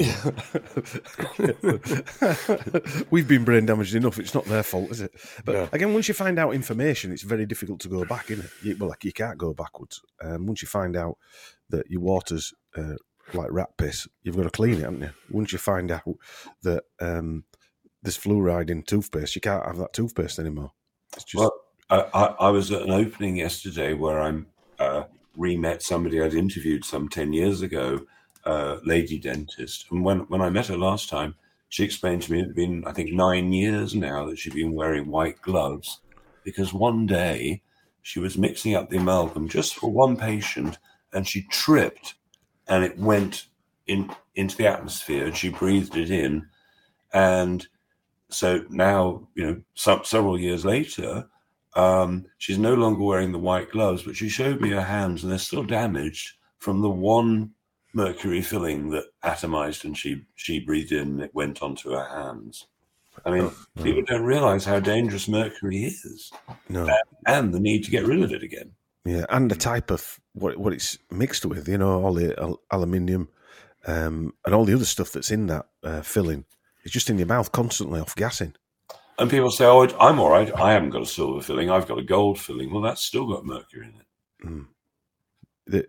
We've been brain damaged enough. It's not their fault, is it? But No. again, once you find out information, it's very difficult to go back, isn't it? You, well, like you can't go backwards. Um, once you find out that your water's uh, like rat piss, you've got to clean it, haven't you? Once you find out that um, there's fluoride in toothpaste, you can't have that toothpaste anymore. It's just Well, I, I, I was at an opening yesterday where I'm uh, re-met somebody I'd interviewed some ten years ago, uh, lady dentist. And when, when I met her last time, she explained to me it had been, I think, nine years now that she'd been wearing white gloves because one day she was mixing up the amalgam just for one patient and she tripped and it went in into the atmosphere and she breathed it in. And so now, you know, some, several years later, um, she's no longer wearing the white gloves, but she showed me her hands and they're still damaged from the one mercury filling that atomized and she, she breathed in and it went onto her hands. I mean, Oh, people don't realize how dangerous mercury is no. and the need to get rid of it again. Yeah, and the type of what what it's mixed with, you know, all the al- aluminium um, and all the other stuff that's in that uh, filling. It's just in your mouth constantly off gassing. And people say, "Oh, I'm all right. I haven't got a silver filling. I've got a gold filling." Well, that's still got mercury in it. Mm. The,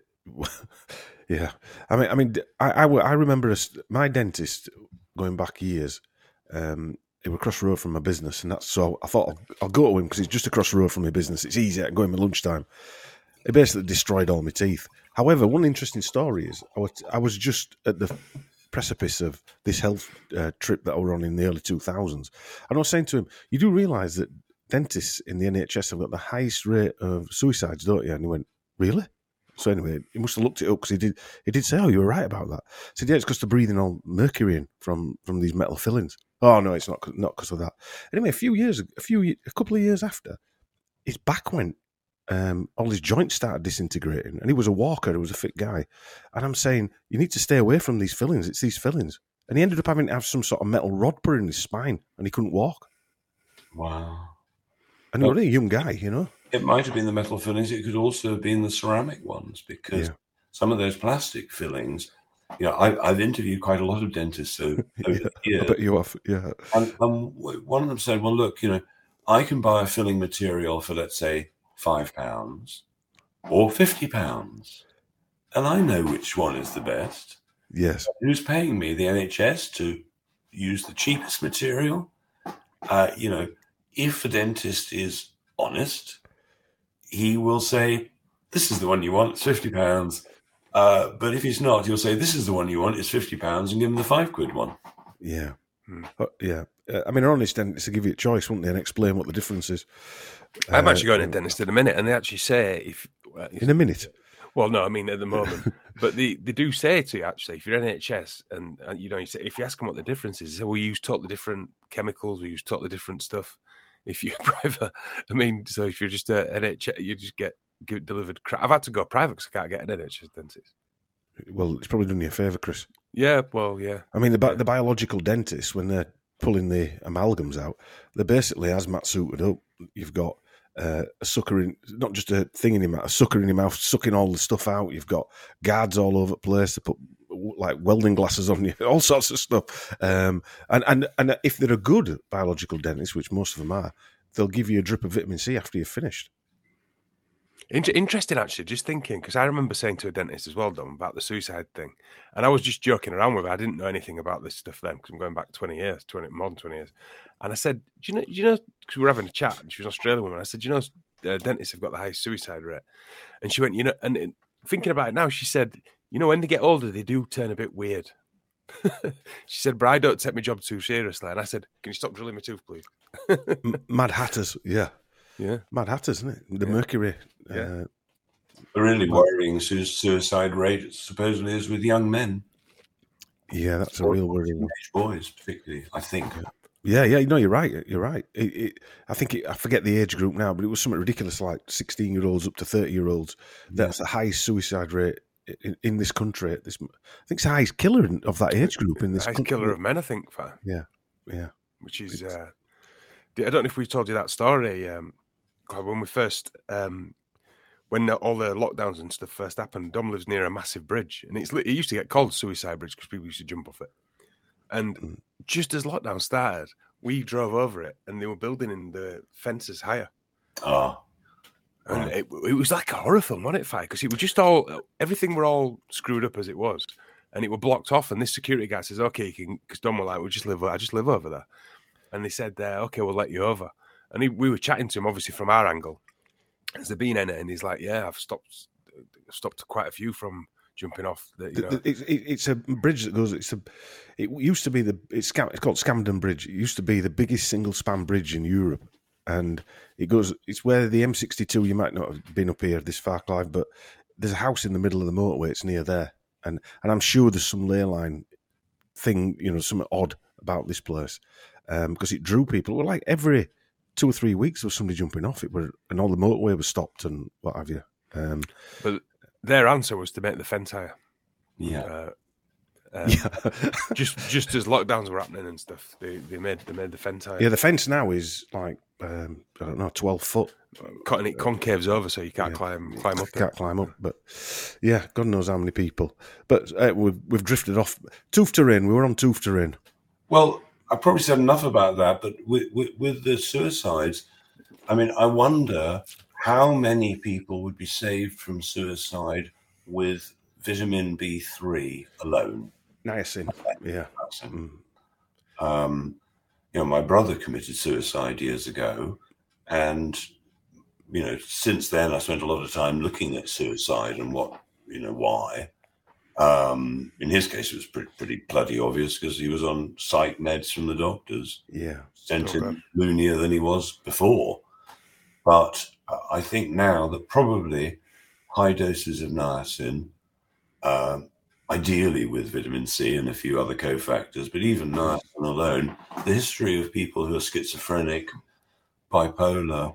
yeah, I mean, I mean, I I, I remember a, my dentist going back years. Um, he was across the road from my business, and that's so I thought I'll, I'll go to him because he's just across the road from my business. It's easy. I can go in my lunchtime. It basically destroyed all my teeth. However, one interesting story is I was, I was just at the precipice of this health uh, trip that I were on in the early two thousands. And I was saying to him, you do realise that dentists in the N H S have got the highest rate of suicides, don't you? And he went, really? So anyway, he must have looked it up because he did He did say, oh, you were right about that. I said, yeah, it's because they're breathing all mercury in from, from these metal fillings. Oh, no, it's not not because of that. Anyway, a few years, a few, a couple of years after, his back went. Um, all his joints started disintegrating, and he was a walker. He was a fit guy, and I'm saying you need to stay away from these fillings. It's these fillings, and he ended up having to have some sort of metal rod put in his spine, and he couldn't walk. Wow! And he was a young guy, you know. It might have been the metal fillings. It could also have been the ceramic ones, because Yeah. some of those plastic fillings. You know, I, I've interviewed quite a lot of dentists over Yeah, the years, I bet you have. Yeah, and, and one of them said, "Well, look, you know, I can buy a filling material for, let's say, five pounds or fifty pounds, and I know which one is the best. yes, Who's paying me? The N H S to use the cheapest material? Uh, you know, if a dentist is honest, he will say, this is the one you want, it's fifty pounds. Uh, but if he's not, he'll say, this is the one you want, it's fifty pounds, and give him the five quid one. yeah, Hmm. Uh, yeah. Uh, I mean, an honest dentist to give you a choice, wouldn't they, and explain what the difference is. I'm Uh, actually going to a dentist in a minute, and they actually say if well, in a minute. well, no, I mean at the moment, but they, they do say to you actually, if you're N H S and, and you know, you say, if you ask them what the difference is, they say, we use totally different chemicals, we use totally different stuff. If you're private, I mean, so if you're just a N H S, you just get, get delivered crap. I've had to go private because I can't get an N H S dentist. Well, it's probably done you a favour, Chris. Yeah, well, yeah. I mean, the bi- Yeah. the biological dentists, when they're pulling the amalgams out, they're basically hazmat suited up. You've got uh, a sucker in, not just a thing in your mouth, a sucker in your mouth, sucking all the stuff out. You've got guards all over the place. They put like welding glasses on you, all sorts of stuff. Um, and, and, and if they're a good biological dentist, which most of them are, they'll give you a drip of vitamin C after you've finished. Inter- interesting, actually, just thinking, because I remember saying to a dentist as well, Dom, about the suicide thing. And I was just joking around with it. I didn't know anything about this stuff then because I'm going back twenty years, twenty, more than twenty years. And I said, do you know, do you know, because we were having a chat, and she was an Australian woman. I said, do you know, uh, dentists have got the highest suicide rate. And she went, you know, and, and thinking about it now, she said, you know, when they get older, they do turn a bit weird. She said, but I don't take my job too seriously. And I said, can you stop drilling my tooth, please? M- Mad Hatters, yeah. Yeah. Mad Hatters, isn't it? The Yeah. mercury. Yeah. Uh, The really worrying su- suicide rate supposedly is with young men. yeah, that's a real worry. Teenage boys, particularly, I think. Yeah, yeah, no, you're right. You're right. It, it, I think it, I forget the age group now, but it was something ridiculous, like sixteen-year-olds up to thirty-year-olds. That's the highest suicide rate in, in this country. At this, I think it's the highest killer of that age group in The this highest country. killer of men, I think, fam. Yeah, yeah. Which is, uh, I don't know if we told you that story. Um, when we first, um, when all the lockdowns and stuff first happened, Dom lives near a massive bridge, and it's it used to get called Suicide Bridge because people used to jump off it. And Mm. just as lockdown started, we drove over it, and they were building in the fences higher. Ah, And Right. it, it was like a horror film, wasn't it, Fi? Because it was just all, everything were all screwed up as it was. And it were blocked off. And this security guy says, okay, you can, because Dom were like, we just live, I just live over there. And they said, uh, okay, we'll let you over. And he, we were chatting to him, obviously, from our angle. Has there been any? And he's like, yeah, I've stopped, stopped quite a few from jumping off. The, you The- know. the- It's, it, it's a bridge that goes. It's a. It used to be the. It's, Scam- it's called Scamden Bridge. It used to be the biggest single span bridge in Europe, and it goes. It's where the M sixty-two. You might not have been up here this far, Clive, but there's a house in the middle of the motorway. It's near there, and and I'm sure there's some ley line thing. You know, something odd about this place um, because it drew people. Well, like every two or three weeks, there was somebody jumping off it, were, and all the motorway was stopped and what have you. Um, But their answer was to make the fence higher. yeah. Uh, um, yeah. just just as lockdowns were happening and stuff, they, they made they made the fence higher. Yeah, the fence now is like um, I don't know, twelve foot. Cutting it concaves over so you can't Yeah. climb climb up. Can't it. climb up, but yeah, God knows how many people. But uh, we've we've drifted off. Tooth terrain. We were on tooth terrain. Well, I probably said enough about that, but with, with, with the suicides, I mean, I wonder how many people would be saved from suicide with vitamin B three alone. Niacin. Yeah. Mm. Um, you know, my brother committed suicide years ago, and you know, since then I spent a lot of time looking at suicide and what, you know, why. Um, in his case, it was pretty, pretty bloody obvious because he was on psych meds from the doctors. Yeah. Sent Oh, him God. loonier than he was before. But I think now that probably high doses of niacin, uh, ideally with vitamin C and a few other cofactors, but even niacin alone, the history of people who are schizophrenic, bipolar,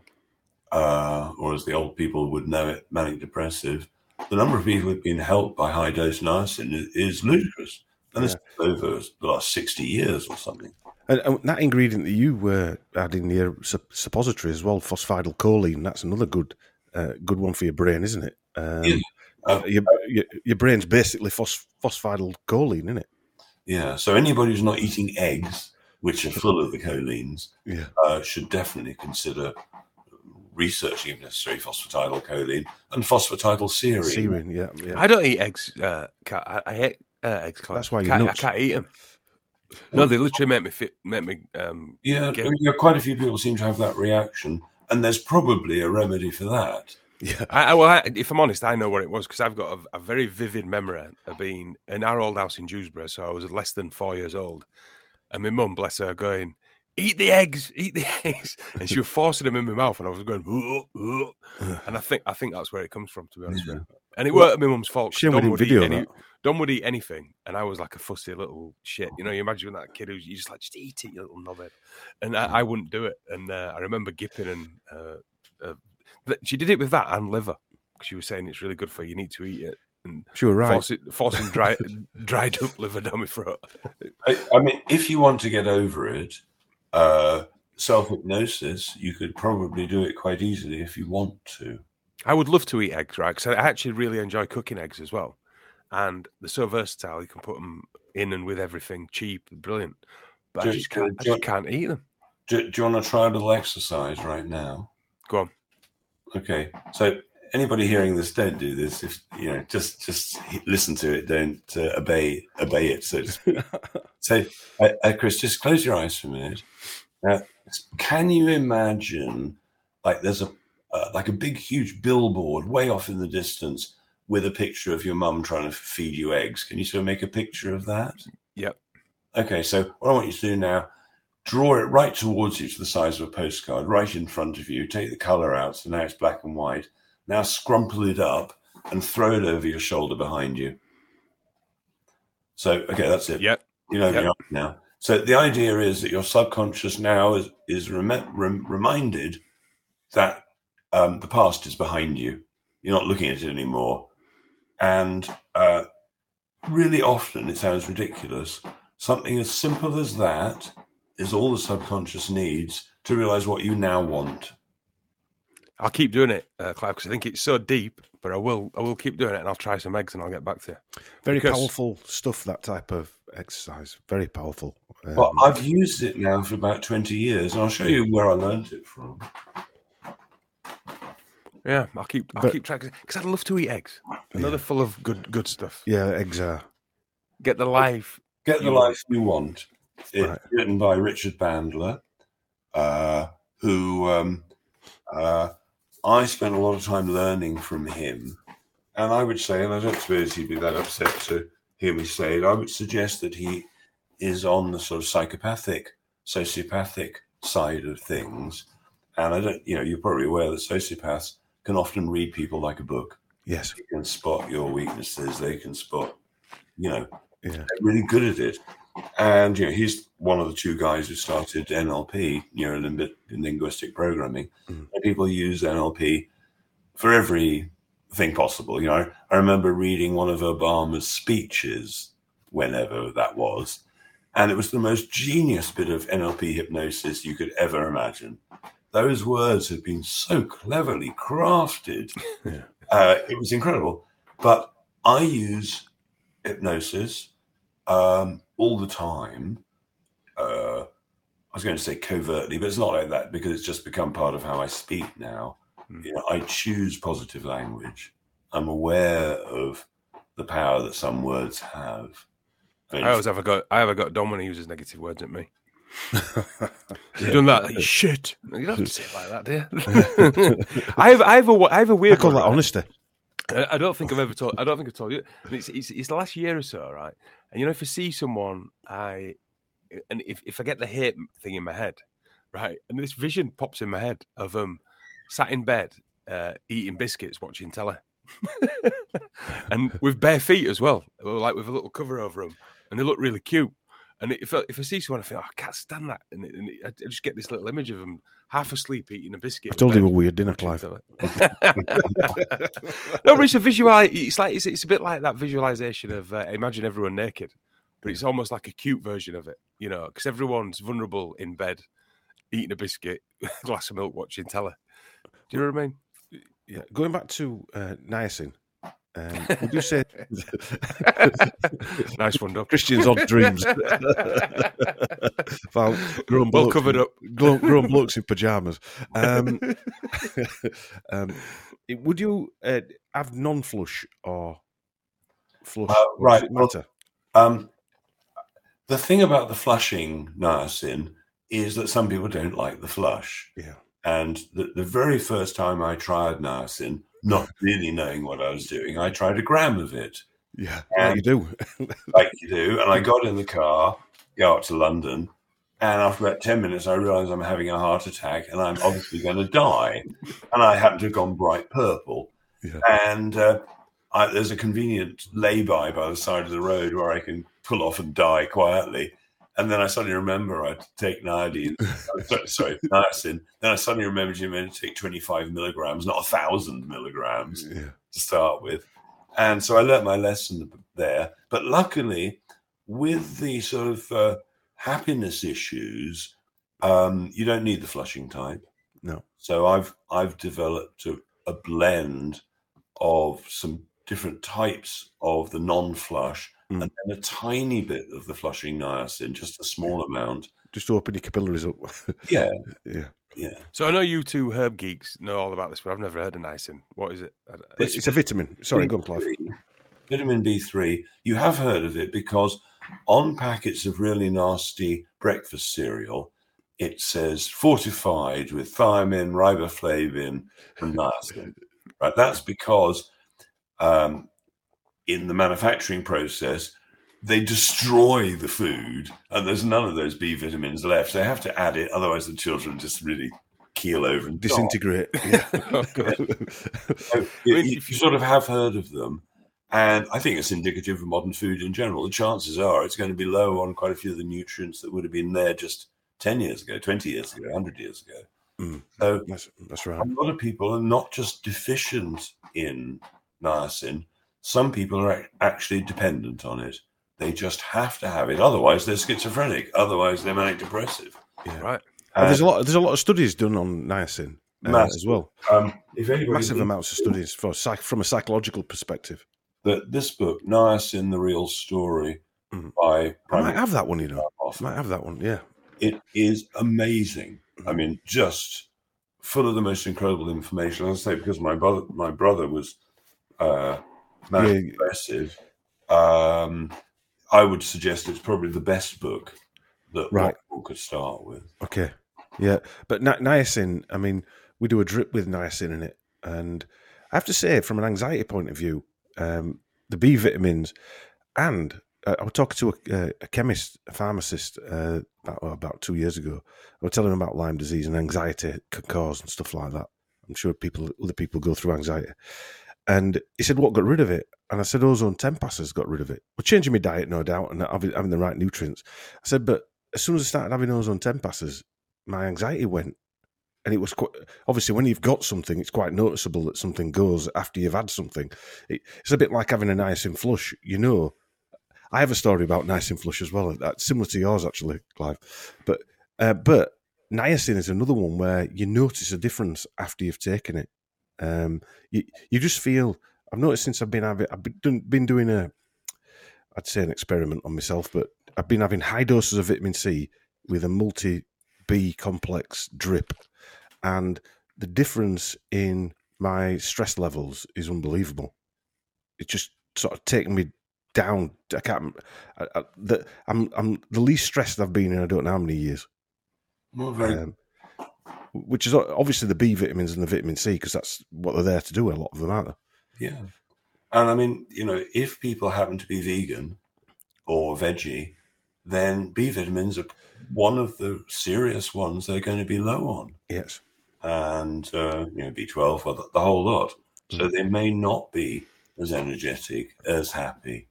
uh, or as the old people would know it, manic depressive, the number of people who've been helped by high dose niacin is, is ludicrous. And it's over the last sixty years or something. And, and that ingredient that you were adding in your sup- suppository as well, phosphatidylcholine, that's another good uh, good one for your brain, isn't it? Um, Yeah. Uh, your, your, your brain's basically phos- phosphatidylcholine, isn't it? Yeah. So anybody who's not eating eggs, which are full of the cholines, Yeah. uh, should definitely consider researching if necessary phosphatidylcholine and phosphatidylserine. Serine, yeah, yeah. I don't eat eggs. Uh, Cat. I, I hate uh, eggs. Clive. That's why you're can't, I nuts. can't eat them. No, they literally make me fit. Make me. Um, Yeah, get- I mean, yeah, quite a few people seem to have that reaction, and there's probably a remedy for that. Yeah. I, I, well, I, if I'm honest, I know what it was because I've got a, a very vivid memory of being in our old house in Dewsbury. So I was less than four years old, and my mum, bless her, going, "Eat the eggs, eat the eggs," and she was forcing them in my mouth, and I was going, "Ugh, ugh." And I think I think that's where it comes from, to be honest with you. And it weren't my mum's fault. 'cause Shame we Don didn't would video eat any, that. Don would eat anything, and I was like a fussy little shit. You know, you imagine that kid who's you just like, just eat it, you little knobhead. And I, I wouldn't do it. And uh, I remember gipping and uh, uh, th- she did it with that and liver. She was saying it's really good for you. You need to eat it. And She was right. force it, forcing dry, dried up liver down my throat. I, I mean, if you want to get over it, uh, self-hypnosis, you could probably do it quite easily if you want to. I would love to eat eggs, right? Because I actually really enjoy cooking eggs as well. And they're so versatile. You can put them in and with everything, cheap, brilliant. But I Do- just can't, I do- just can't eat them. Do, do you want to try a little exercise right now? Go on. Okay, so anybody hearing this, don't do this. If you know, just just listen to it. Don't uh, obey obey it. So, to speak. So, uh, uh, Chris, just close your eyes for a minute. Now, can you imagine, like, there's a uh, like a big, huge billboard way off in the distance with a picture of your mum trying to feed you eggs? Can you sort of make a picture of that? Yep. Okay, so what I want you to do now, draw it right towards you to the size of a postcard, right in front of you. Take the colour out, so now it's black and white. Now scrumple it up and throw it over your shoulder behind you. So, okay, that's it. Yep. You know Yep. me now. So the idea is that your subconscious now is, is rem- rem- reminded that um, the past is behind you. You're not looking at it anymore. And uh, really often, it sounds ridiculous, something as simple as that is all the subconscious needs to realize what you now want. I'll keep doing it, uh, Clive, because I think it's so deep. But I will, I will keep doing it, and I'll try some eggs, and I'll get back to you. Very Because- powerful stuff, that type of exercise. Very powerful. Um, Well, I've used it now for about twenty years, and I'll show you where I learned it from. Yeah, I'll keep, I'll But- keep trying because I'd love to eat eggs. I know Yeah. they're full of good, good stuff. yeah, eggs are. Get the life. Get the You Life You Want. It's Right. written by Richard Bandler, uh, who um, uh, I spent a lot of time learning from him. And I would say, and I don't suppose he'd be that upset to hear me say it, I would suggest that he is on the sort of psychopathic, sociopathic side of things. And I don't, you know, you're probably aware that sociopaths can often read people like a book. Yes. They can spot your weaknesses. They can spot, you know, Yeah. they're really good at it. And, you know, he's one of the two guys who started N L P, neuro-linguistic programming. Mm. And people use N L P for everything possible. You know, I remember reading one of Obama's speeches, whenever that was, and it was the most genius bit of N L P hypnosis you could ever imagine. those words had been so cleverly crafted. Yeah. Uh, it was incredible. But I use hypnosis um, all the time. Uh, I was going to say covertly, but it's not like that because it's just become part of how I speak now. Mm. You know, I choose positive language. I'm aware of the power that some words have. I, mean, I always have a go. I have a got Dom when he uses negative words at me. You've done that, like, shit. You don't have to say it like that, do you? I have, I have a, I have a weird. I call one, that right? honesty. I, I don't think I've ever told. I don't think I've told you. And it's, it's it's the last year or so, right? And you know, if I see someone, I and if, if I get the hate thing in my head, right, and this vision pops in my head of um sat in bed uh, eating biscuits, watching telly, and with bare feet as well, like with a little cover over them, and they look really cute. And if I, if I see someone, I think, oh, I can't stand that. And, it, and it, I just get this little image of them half asleep eating a biscuit. I told you a weird dinner, Clive. No, but it's a visual. It's like it's, it's a bit like that visualization of uh, imagine everyone naked, but it's almost like a cute version of it, you know, because everyone's vulnerable in bed, eating a biscuit, a glass of milk, watching telly. Do you know what I mean? Yeah. Going back to uh, niacin. Um, would you say nice one, Doc? Christian's odd dreams? well, grown well blokes, covered up, grown, grown blokes in pajamas. Um, um, would you uh, have non-flush or flush? Uh, right. Well, um, the thing about the flushing niacin is that some people don't like the flush. Yeah. And the, the very first time I tried niacin, not really knowing what I was doing, I tried a gram of it. Yeah, and, like you do. like you do. And I got in the car, go up to London, and after about ten minutes, I realised I'm having a heart attack and I'm obviously going to die. And I happened to have gone bright purple. Yeah. And uh, I, there's a convenient lay-by by the side of the road where I can pull off and die quietly. And then I suddenly remember I'd take Niacin, sorry, niacin. Then I suddenly remembered you meant to take twenty-five milligrams, not a thousand milligrams yeah. to start with. And so I learnt my lesson there. But luckily, with the sort of uh, happiness issues, um, you don't need the flushing type. No. So I've I've developed a, a blend of some different types of the non-flush. Mm. And then a tiny bit of the flushing niacin, just a small amount. Just to open your capillaries up. yeah. Yeah. Yeah. So I know you two herb geeks know all about this, but I've never heard of niacin. What is it? It's, it's a vitamin. Sorry, go on, Clive. Vitamin B three. You have heard of it because on packets of really nasty breakfast cereal, it says fortified with thiamine, riboflavin, and niacin. Right? That's because um, in the manufacturing process, they destroy the food and there's none of those B vitamins left. They have to add it, otherwise the children just really keel over and disintegrate. Yeah. oh, so you, you sort of have heard of them, and I think it's indicative of modern food in general. The chances are it's going to be low on quite a few of the nutrients that would have been there just ten years ago, twenty years ago, one hundred years ago. Mm, so that's, that's right. A lot of people are not just deficient in niacin. Some people are actually dependent on it. They just have to have it. Otherwise, they're schizophrenic. Otherwise, they're manic depressive. Yeah, right. Uh, there's a lot. There's a lot of studies done on niacin uh, as well. Um, if massive amounts of studies for from a psychological perspective. The, this book, Niacin: The Real Story, mm. by I might have that one. You know, I might have that one. Yeah, it is amazing. Mm. I mean, just full of the most incredible information. As I say, because my brother, my brother was uh, manic yeah. depressive. Um, I would suggest it's probably the best book that right. one could start with. Okay, yeah, but ni- niacin. I mean, we do a drip with niacin in it, and I have to say, from an anxiety point of view, um, the B vitamins, and uh, I was talking to a, a chemist, a pharmacist, uh, about, well, about two years ago. I was telling him about Lyme disease and anxiety can cause and stuff like that. I'm sure people, other people go through anxiety. And he said, what got rid of it? And I said, ozone ten passes got rid of it. Well, changing my diet, no doubt, and having, having the right nutrients. I said, but as soon as I started having ozone ten passes, my anxiety went. And it was quite, obviously, when you've got something, it's quite noticeable that something goes after you've had something. It, it's a bit like having a niacin flush. You know, I have a story about niacin flush as well. That's similar to yours, actually, Clive. But, uh, but niacin is another one where you notice a difference after you've taken it. Um, you you just feel. I've noticed since I've been having, I've been, done, been doing a, I'd say an experiment on myself, but I've been having high doses of vitamin C with a multi B complex drip, and the difference in my stress levels is unbelievable. It's just sort of taken me down. I can't. I, I, the, I'm I'm the least stressed I've been in I don't know how many years. Well, very. Um, which is obviously the B vitamins and the vitamin C, because that's what they're there to do. A lot of them, aren't they? Yeah. And I mean, you know, if people happen to be vegan or veggie, then B vitamins are one of the serious ones they're going to be low on. Yes. And, uh, you know, B twelve, well, the, the whole lot. So Mm. they may not be as energetic, as happy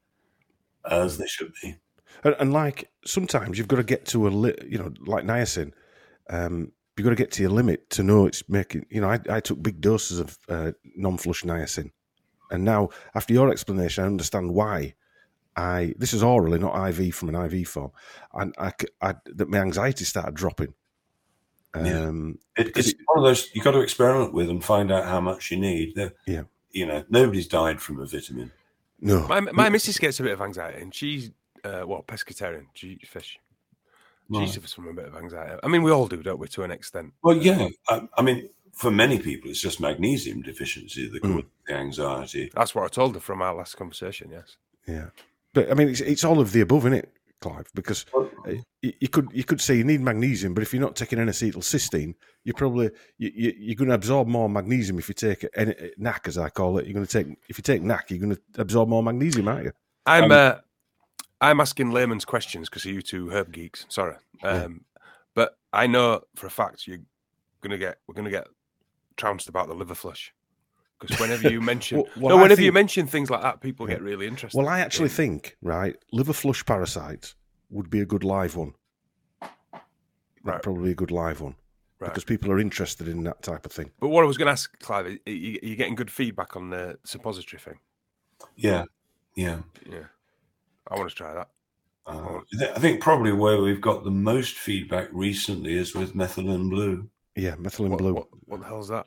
as they should be. And, and like sometimes you've got to get to a li- you know, like niacin, um, you've got to get to your limit to know it's making. You know, I, I took big doses of uh, non-flush niacin, and now after your explanation, I understand why. I this is orally, not I V from an I V form, and I, c- I- that my anxiety started dropping. Yeah. Um, It, because it's it- one of those you've got to experiment with and find out how much you need. The- Yeah. You know, nobody's died from a vitamin. no, My my missus gets a bit of anxiety, and she's uh, what pescatarian. She eats fish. She Right. suffers from a bit of anxiety. I mean, we all do, don't we, to an extent? Well, yeah. I, I mean, for many people, it's just magnesium deficiency that Mm. causes the anxiety. That's what I told her from our last conversation. Yes. yeah, but I mean, it's it's all of the above, isn't it, Clive? Because Well, uh, you, you could you could say you need magnesium, but if you're not taking N-acetylcysteine, you're probably you, you, you're going to absorb more magnesium if you take N- N A C, as I call it. You're going to take if you take N A C, you're going to absorb more magnesium, aren't you? I'm Um, uh, I'm asking layman's questions because of you two herb geeks. Sorry, um, but I know for a fact you're gonna get we're gonna get trounced about the liver flush because whenever you mention Well- well, no, I whenever you think- mention things like that, people Yeah. get really interested. Well, I actually in- think right, liver flush parasites would be a good live one. That'd Right. probably be a good live one Right. because people are interested in that type of thing. But what I was going to ask, Clive, are you, are you getting good feedback on the suppository thing? yeah, yeah. Yeah, I want to try that. Uh, I thi- I think probably where we've got the most feedback recently is with methylene blue. Yeah, methylene What, blue. what, what the hell's that?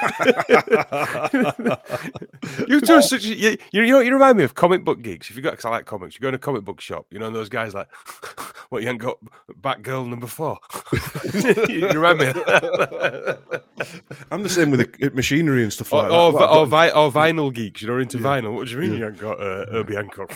you two are such. a- You, you know, you remind me of comic book geeks. If you got, because I like comics, you go in a comic book shop. You know, and those guys like, what you ain't got Batgirl number four. you remind me. Of that. I'm the same with the machinery and stuff or, like or, that. What I've or, got- vi- or vinyl geeks. You're into Yeah. vinyl. What do you mean Yeah. you ain't got uh, Herbie Hancock?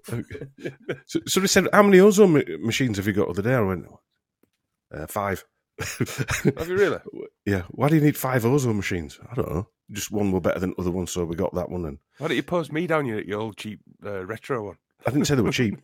So, so they said, how many ozone ma- machines have you got the other day? I went, uh, five. Have you really? Yeah. Why do you need five ozone machines? I don't know. Just one were better than the other one, so we got that one. And Why don't you post me down your, your old cheap uh, retro one? I didn't say they were cheap.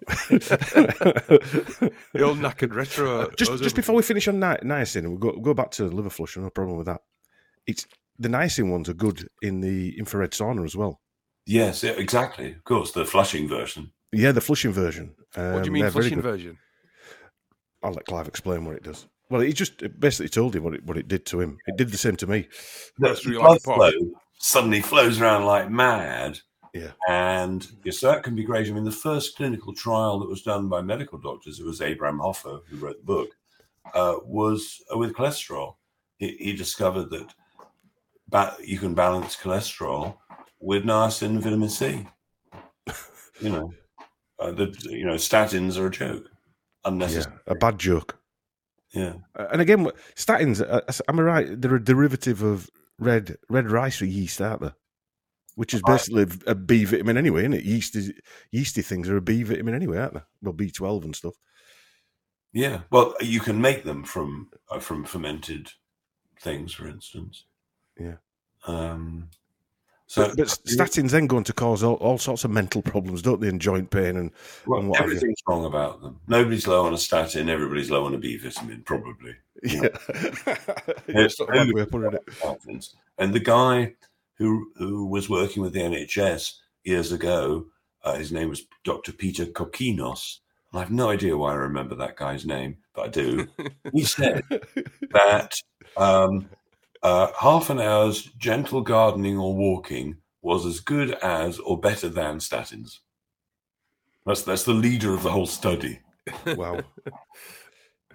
The old knackered retro. just ozone just before we finish on ni- niacin, and we'll go, we'll go back to liver flush, no problem with that. It's the niacin ones are good in the infrared sauna as well. Yes, yeah, exactly. Of course, the flushing version. Yeah, the flushing version. Um, What do you mean they're very flushing good. version? I'll let Clive explain what it does. Well, he just it basically told him what it what it did to him. It did the same to me. The That's really blood like a flow pot. suddenly flows around like mad. Yeah. And yes, that can be great. I mean, the first clinical trial that was done by medical doctors, it was Abraham Hoffer who wrote the book, uh, was uh, with cholesterol. He, he discovered that ba- you can balance cholesterol with niacin and vitamin C. You know, uh, the, you know, statins are a joke, Yeah, unnecessary. a bad joke. Yeah, Uh, And again, what- statins, uh, am I right? They're a derivative of red red rice yeast, aren't they? Which is basically a B vitamin anyway, isn't it? Yeast is, yeasty things are a B vitamin anyway, aren't they? Well, B twelve and stuff. yeah. Well, you can make them from uh, from fermented things, for instance. Yeah. Um, so, But, but statins then go on to cause all, all sorts of mental problems, don't they? And joint pain and, well, and what have you. everything's wrong about them. Nobody's low on a statin. Everybody's low on a B vitamin, probably. Yeah. It's That's not a bad way of putting it. Statins. And the guy who who was working with the N H S years ago, uh, his name was Doctor Peter Kokinos. And I have no idea why I remember that guy's name, but I do. He said that um, uh, half an hour's gentle gardening or walking was as good as or better than statins. That's that's the leader of the whole study. Wow.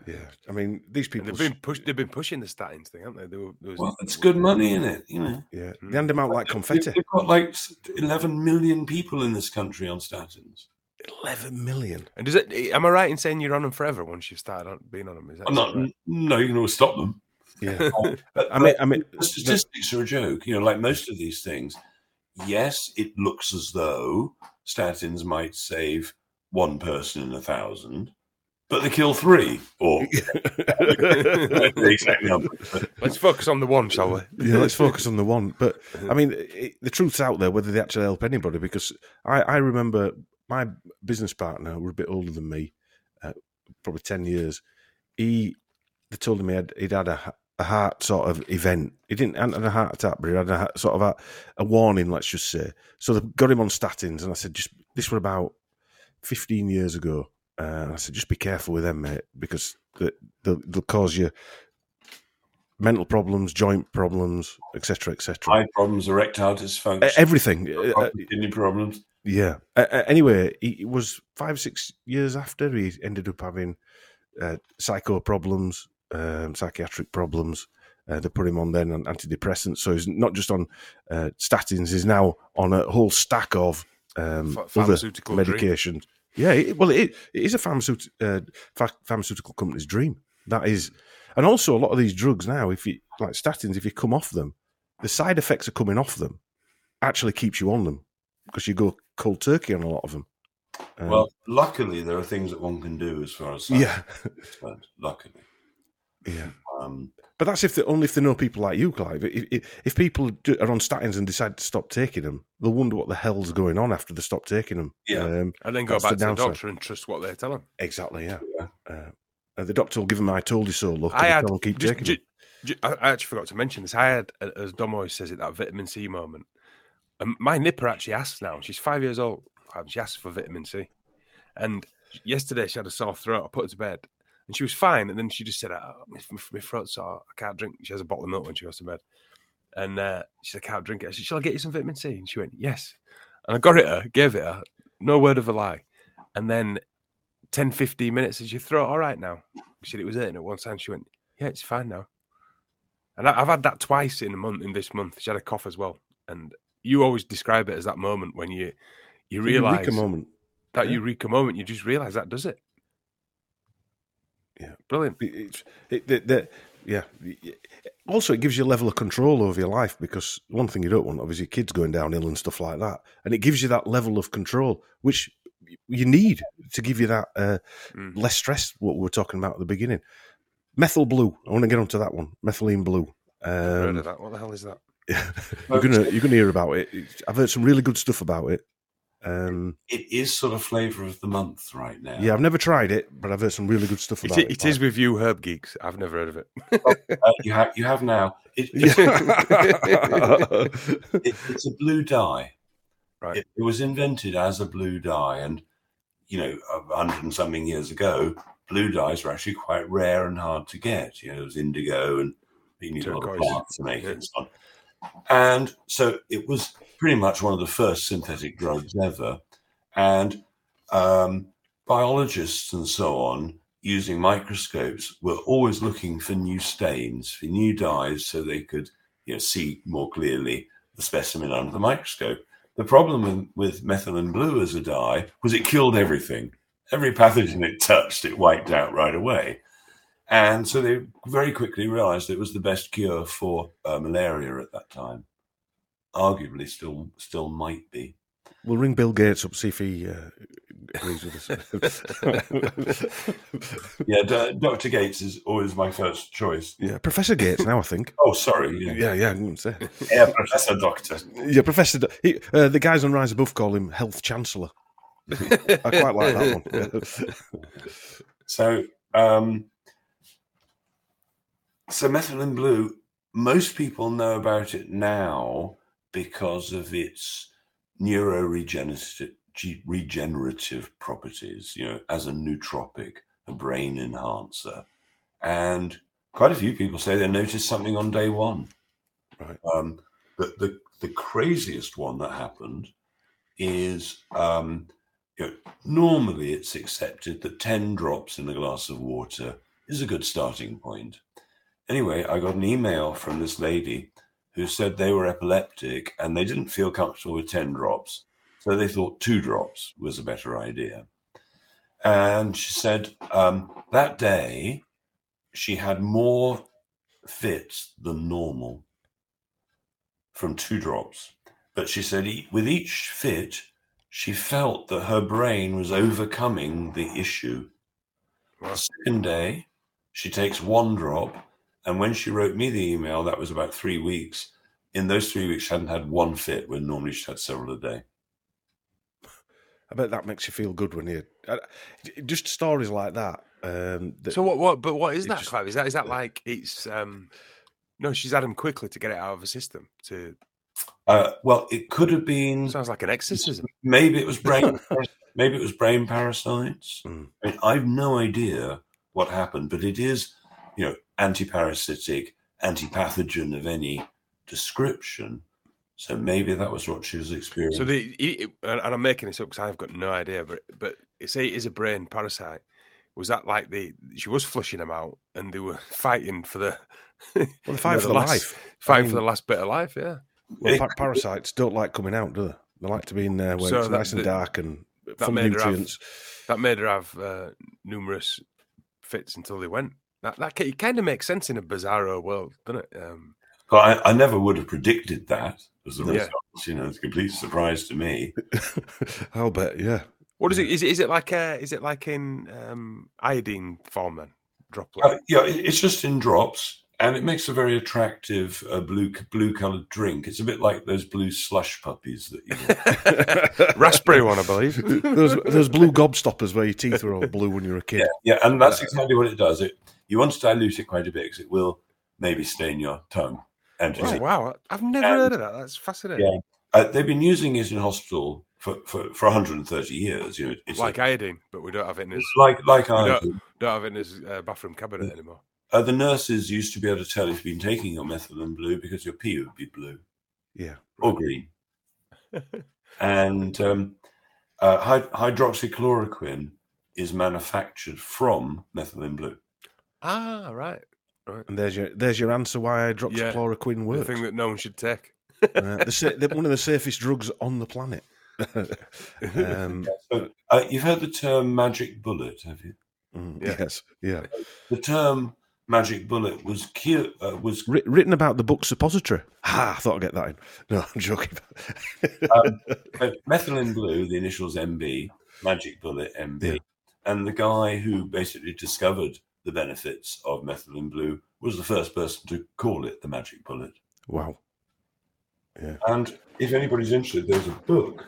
Yeah, I mean, these people. And they've been push, They've been pushing the statins thing, haven't they? There, were, there was, Well, it's good money in it, you know. Yeah, they hand them out like confetti. They've got like eleven million people in this country on statins. Eleven million. And does it? Am I right in saying you're on them forever once you start on, being on them? Is that I'm not. right? No, you can always stop them. Yeah, but, I mean, I mean, the statistics are a joke. You know, like most of these things. Yes, it looks as though statins might save one person in a thousand, but they kill three. Or the exact number. Let's focus on the one, shall we? Yeah, let's focus on the one. But I mean, it, the truth's out there whether they actually help anybody. Because I, I remember my business partner, who was a bit older than me, uh, probably ten years. He, they told him he had, he'd had a, a heart sort of event. He didn't have a heart attack, but he had a sort of a, a warning, let's just say. So they got him on statins, and I said, just this was about fifteen years ago. Uh, I said, just be careful with them, mate, because they, they'll, they'll cause you mental problems, joint problems, et cetera, et cetera. Eye problems, erectile dysfunction, everything. Uh, kidney problems. Yeah. Uh, anyway, it was five, six years after he ended up having uh, psycho problems, um, psychiatric problems. Uh, they put him on then on antidepressants. So he's not just on uh, statins, he's now on a whole stack of um, other medications. Dream. Yeah, it, well, it, it is a pharmaceutical, uh, pharmaceutical company's dream. That is, and also a lot of these drugs now, if you like statins, if you come off them, the side effects of coming off them actually keeps you on them because you go cold turkey on a lot of them. Um, well, luckily, there are things that one can do as far as yeah, luckily, yeah. Um, but that's if they, only if they know people like you, Clive. If, if, if people do, are on statins and decide to stop taking them, they'll wonder what the hell's going on after they stop taking them. Yeah, um, and then go back the to the doctor and trust what they tell them. Exactly. Yeah. yeah. Uh, the doctor will give them "I told you so" look. I had and keep just, taking just, them. Just, I actually forgot to mention this. I had, as Dom always says it, that vitamin C moment. And my nipper actually asks now. She's five years old. She asks for vitamin C. And yesterday she had a sore throat. I put her to bed. And she was fine. And then she just said, oh, my, my throat's sore. I can't drink. She has a bottle of milk when she goes to bed. And uh, she said, I can't drink it. I said, shall I get you some vitamin C? And she went, yes. And I got it her, gave it her. No word of a lie. And then ten, fifteen minutes, is your throat all right now? She said it was hurting at one time. She went, yeah, it's fine now. And I, I've had that twice in a month, in this month. She had a cough as well. And you always describe it as that moment when you, you realise. Eureka moment. That yeah. eureka moment, you just realise that does it. Yeah, brilliant. It, it, it, it, yeah. Also, it gives you a level of control over your life because one thing you don't want, obviously, kids going downhill and stuff like that, and it gives you that level of control which you need to give you that uh, mm. less stress. What we were talking about at the beginning, methyl blue. I want to get onto that one. Methylene blue. Um, I've heard of that. What the hell is that? you're gonna you're gonna hear about it. I've heard some really good stuff about it. Um, it is sort of flavour of the month right now. Yeah, I've never tried it, but I've heard some really good stuff about it. It, it is with you, herb geeks. I've never heard of it. well, uh, you have, you have now. It, it, it's a blue dye. Right. It, it was invented as a blue dye, and you know, a hundred and something years ago, blue dyes were actually quite rare and hard to get. You know, it was indigo, and you need a lot of plants to make yeah. it and so on. And so it was pretty much one of the first synthetic drugs ever. And um, biologists and so on, using microscopes, were always looking for new stains, for new dyes, so they could you know, see more clearly the specimen under the microscope. The problem with, with methylene blue as a dye was it killed everything. Every pathogen it touched, it wiped out right away. And so they very quickly realized it was the best cure for uh, malaria at that time. Arguably, still still might be. We'll ring Bill Gates up, see if he uh, agrees with us. yeah, D- Doctor Gates is always my first choice. Yeah, Professor Gates now, I think. Oh, sorry. Yeah, yeah, yeah I didn't say. Yeah, Professor Doctor. Yeah, Professor. Do- he, uh, the guys on Rise Above call him Health Chancellor. I quite like that one. so, um, so methylene blue, most people know about it now because of its neuroregenerative regenerative properties, you know, as a nootropic, a brain enhancer. And quite a few people say they noticed something on day one. Right. Um, but the, the craziest one that happened is, um, you know, normally it's accepted that ten drops in a glass of water is a good starting point. Anyway, I got an email from this lady who said they were epileptic and they didn't feel comfortable with ten drops. So they thought two drops was a better idea. And she said um, that day she had more fits than normal from two drops. But she said e- with each fit, she felt that her brain was overcoming the issue. Wow. The second day, she takes one drop. And when she wrote me the email, that was about three weeks. In those three weeks, she hadn't had one fit, when normally she had several a day. I bet that makes you feel good when you uh, just stories like that. Um, that So what? What? But what is it that, just- Clive? Is that is that like it's? um No, she's had them quickly to get it out of her system. To Uh, well, it could have been, sounds like an exorcism. maybe it was brain, maybe it was brain parasites. Mm. I mean, I've no idea what happened, but it is, you know, antiparasitic, antipathogen of any description. So maybe that was what she was experiencing. So the it, and I'm making this up because I've got no idea, but but say it is a brain parasite. Was that like the she was flushing them out and they were fighting for the well, they fight know, for the the last- life. fighting I for mean, the last bit of life? Yeah, well, pa- parasites don't like coming out, do they? They like to be in there where So it's that- nice and that- dark and that full of made her have- nutrients. that made her have uh, numerous fits until they went. That that it kind of makes sense in a bizarro world, doesn't it? Um, Well, I, I never would have predicted that as a Yeah. result. You know, it's a complete surprise to me. I'll bet, yeah. what is it? Is it is it like uh, is it like in um, iodine form then? Droplet. Uh, yeah, it- it's just in drops, and it makes a very attractive uh, blue blue coloured drink. It's a bit like those blue slush puppies that you get. Raspberry one, I believe. those, those blue gobstoppers where your teeth were all blue when you were a kid. yeah, yeah, and that's exactly what it does. It you want to dilute it quite a bit because it will maybe stain your tongue. And Oh wow, I've never And- heard of that. That's fascinating. Yeah. uh, they've been using it in hospital for, for, for one hundred thirty years. You know, it's Like a- iodine, but we don't have it in his it's like like We I don't have it in his uh, bathroom cabinet anymore. uh, the nurses used to be able to tell if you've been taking your methylene blue because your pee would be blue Yeah. or green. And um, uh, hy- hydroxychloroquine is manufactured from methylene blue. Ah, right. And there's your there's your answer why hydroxychloroquine The works. thing that no one should take. Uh, the, sa- they're one of the safest drugs on the planet. um, So, uh, you've heard the term magic bullet, have you? mm, Yeah. Yes, yeah. The term magic bullet was cu- uh, was Writ- written about the book Suppository. Ah, I thought I'd get that in. No, I'm joking. um, uh, methylene blue, the initials M B, magic bullet M B. Yeah. And the guy who basically discovered the benefits of methylene blue was the first person to call it the magic bullet. Wow. And if anybody's interested, there's a book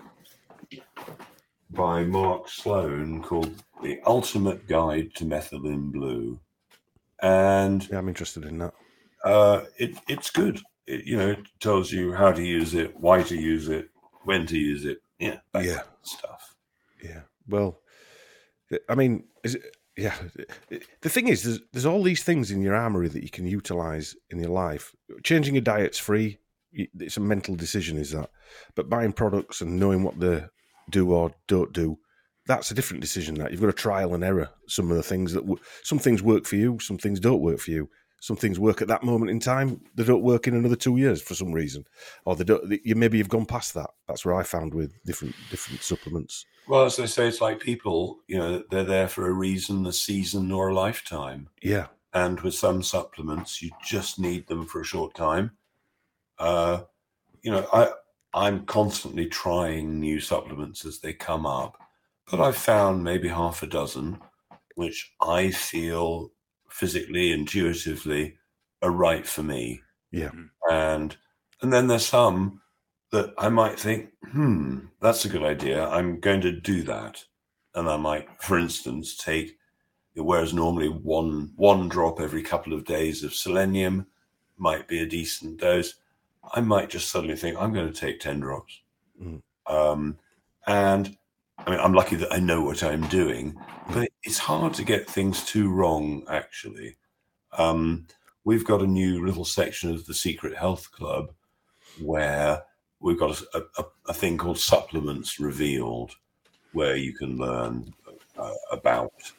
by Mark Sloan called The Ultimate Guide to Methylene Blue. And Yeah, I'm interested in that. uh, it, it's good. It, you know, it tells you how to use it, why to use it, when to use it. Yeah, that Yeah. kind of stuff. Yeah. Well, I mean, is it? Yeah. The thing is, there's there's all these things in your armory that you can utilize in your life. Changing your diet's free. It's a mental decision, is that? But buying products and knowing what they do or don't do, that's a different decision. That you've got to trial and error. Some of the things that w- some things work for you, some things don't work for you. Some things work at that moment in time. They don't work in another two years for some reason, or they don't. They, you maybe you've gone past that. That's where I found with different different supplements. Well, as they say, it's like people, you know, they're there for a reason, a season, or a lifetime. Yeah. And with some supplements, you just need them for a short time. Uh, you know, I, I'm constantly trying new supplements as they come up, but I've found maybe half a dozen which I feel physically, intuitively are right for me. Yeah. And and then there's some that I might think, hmm, that's a good idea. I'm going to do that. And I might, for instance, take, whereas normally one one drop every couple of days of selenium might be a decent dose, I might just suddenly think, I'm going to take ten drops. Mm. Um, and I mean, I'm lucky that I know what I'm doing, but it's hard to get things too wrong, actually. Um, we've got a new little section of the Secret Health Club where we've got a, a, a thing called Supplements Revealed, where you can learn uh, about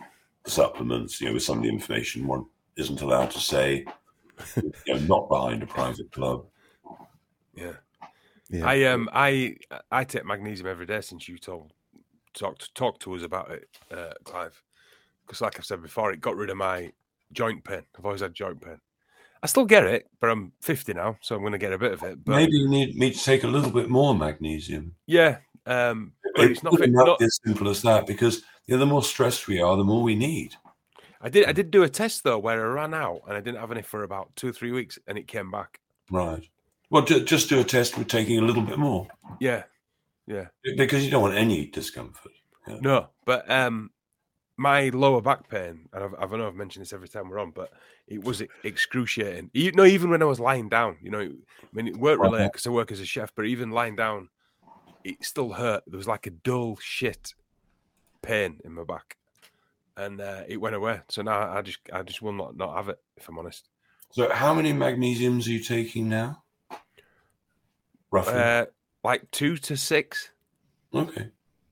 supplements, you know, with some of the information one isn't allowed to say, you know, not behind a private club. Yeah. Yeah. I um I I take magnesium every day since you told talked talk to us about it, uh, Clive. Because like I've said before, it got rid of my joint pain. I've always had joint pain. I still get it, but I'm fifty now, so I'm going to get a bit of it. But maybe you need me to take a little bit more magnesium. Yeah, um, but It it's not, wouldn't not be as simple as that, because you know, the more stressed we are, the more we need. I did I did do a test though where I ran out and I didn't have any for about two or three weeks, and it came back. Right. Well, ju- just do a test with taking a little bit more. Yeah, yeah. Because you don't want any discomfort. Yeah. No, but um, my lower back pain, and I've, I know I've mentioned this every time we're on, but it was excruciating. You know, even when I was lying down, you know, I mean, it work related because I work as a chef, but even lying down, it still hurt. There was like a dull shit pain in my back, and uh, it went away. So now I just, I just will not not have it, if I'm honest. So, how many magnesiums are you taking now? Roughly, uh, like two to six. Okay,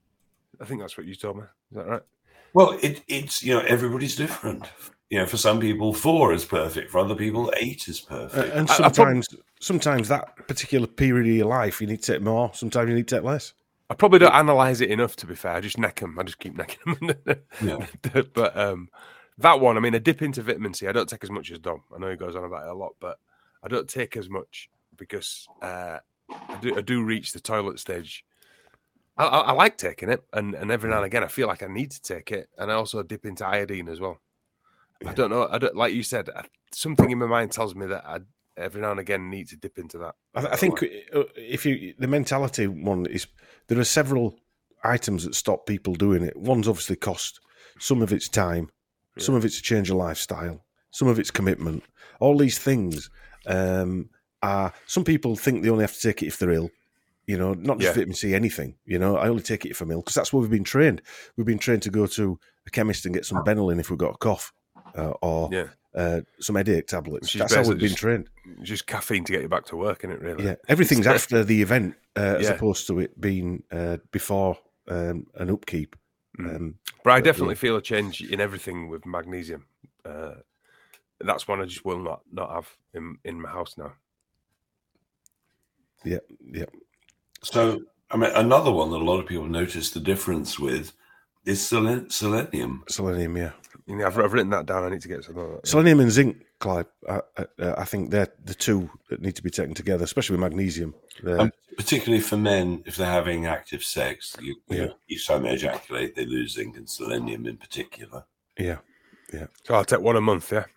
I think that's what you told me. Is that right? Well, it, it's, you know, everybody's different. You know, for some people, four is perfect. For other people, eight is perfect. And I- I sometimes, sometimes that particular period of your life, you need to take more. Sometimes you need to take less. I probably don't analyze it enough, to be fair. I just neck them. I just keep necking them. Yeah. But um, that one, I mean, I dip into vitamin C. I don't take as much as Dom. I know he goes on about it a lot, but I don't take as much because uh, I do I do reach the toilet stage. I, I, I like taking it, and, and every now and again, I feel like I need to take it, and I also dip into iodine as well. Yeah. I don't know. I don't, like you said, I, something in my mind tells me that I every now and again need to dip into that. I, I think if you the mentality one is there are several items that stop people doing it. One's obviously cost. Some of it's time. Yeah. Some of it's a change of lifestyle. Some of it's commitment. All these things um, are. Some people think they only have to take it if they're ill. You know, not just Yeah. vitamin C, anything. You know, I only take it if I'm ill because that's where we've been trained. We've been trained to go to a chemist and get some Benylin if we've got a cough uh, or Yeah, uh, some headache tablets. Which is That's how we've basically been just- trained. just caffeine to get you back to work, isn't it? Really? Yeah, everything's after the event uh, as Yeah. opposed to it being uh, before um, an upkeep. Mm. Um, But I But, definitely yeah. feel a change in everything with magnesium. Uh, that's one I just will not not have in, in my house now. yeah, yeah. So, I mean, another one that a lot of people notice the difference with is selen- selenium. Selenium, yeah. You know, I've, I've written that down. I need to get some of that. Selenium and zinc, Clive, I, I, I think they're the two that need to be taken together, especially with magnesium. They're- Um, particularly for men, if they're having active sex, you, you Yeah. know, each time they ejaculate, they lose zinc and selenium in particular. yeah. So I'll take one a month, yeah.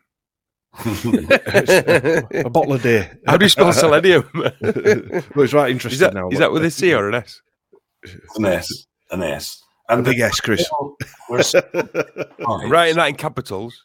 A bottle a day. How do you spell selenium? Well, it's right interesting Is that, now. is that with a C or an S? An S, an S. a And big S, Chris? we're I'm writing that in capitals.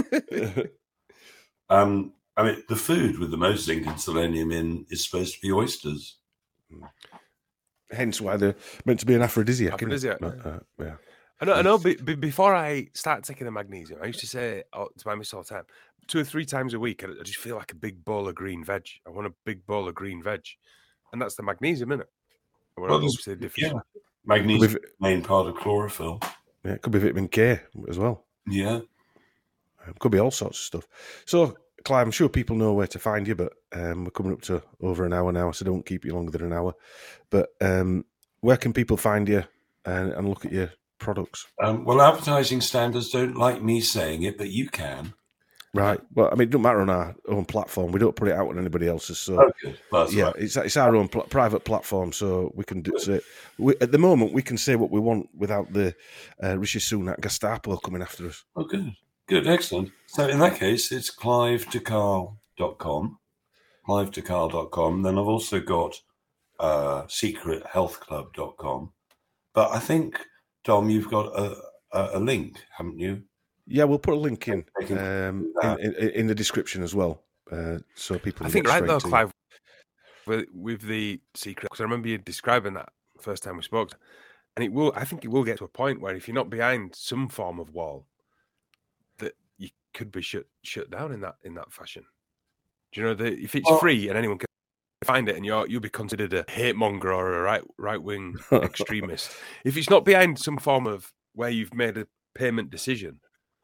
Um, I mean, the food with the most zinc and selenium in is supposed to be oysters. Hence why they're meant to be an aphrodisiac. isn't it? Aphrodisiac, Not, uh, yeah. I know. I know. Be, be, before I started taking the magnesium, I used to say oh, to my miss all the time, two or three times a week, I, I just feel like a big bowl of green veg. I want a big bowl of green veg, and that's the magnesium, isn't it? Well, Well, there's- obviously different. Yeah, magnesium With- is the main part of chlorophyll. Yeah, it could be vitamin K as well. Yeah. It could be all sorts of stuff. So, Clive, I'm sure people know where to find you, but um, we're coming up to over an hour now, so don't keep you longer than an hour. But um, where can people find you and, and look at your products? Um, well, advertising standards don't like me saying it, but you can. Right. Well, I mean, it doesn't matter on our own platform. We don't put it out on anybody else's. So, Okay. Well, that's yeah, right. it's it's our own pl- private platform, so we can do say we, at the moment we can say what we want without the uh, Rishi Sunak Gestapo coming after us. Oh, good. Good. Excellent. So in that case, it's clive to carl dot com. clive to carl dot com. Then I've also got uh, secret health club dot com. But I think, Dom, you've got a, a, a link, haven't you? Yeah, we'll put a link in I can um, do in, that. in, in the description as well, uh, so people. I Can think get right straight though, to you. Clive, with, with the secret, because I remember you describing that first time we spoke, and it will. I think it will get to a point where if you're not behind some form of wall, that you could be shut shut down in that in that fashion. Do you know that if it's Well- free and anyone can find it, and you're you'll be considered a hate monger or a right right wing extremist if it's not behind some form of where you've made a payment decision,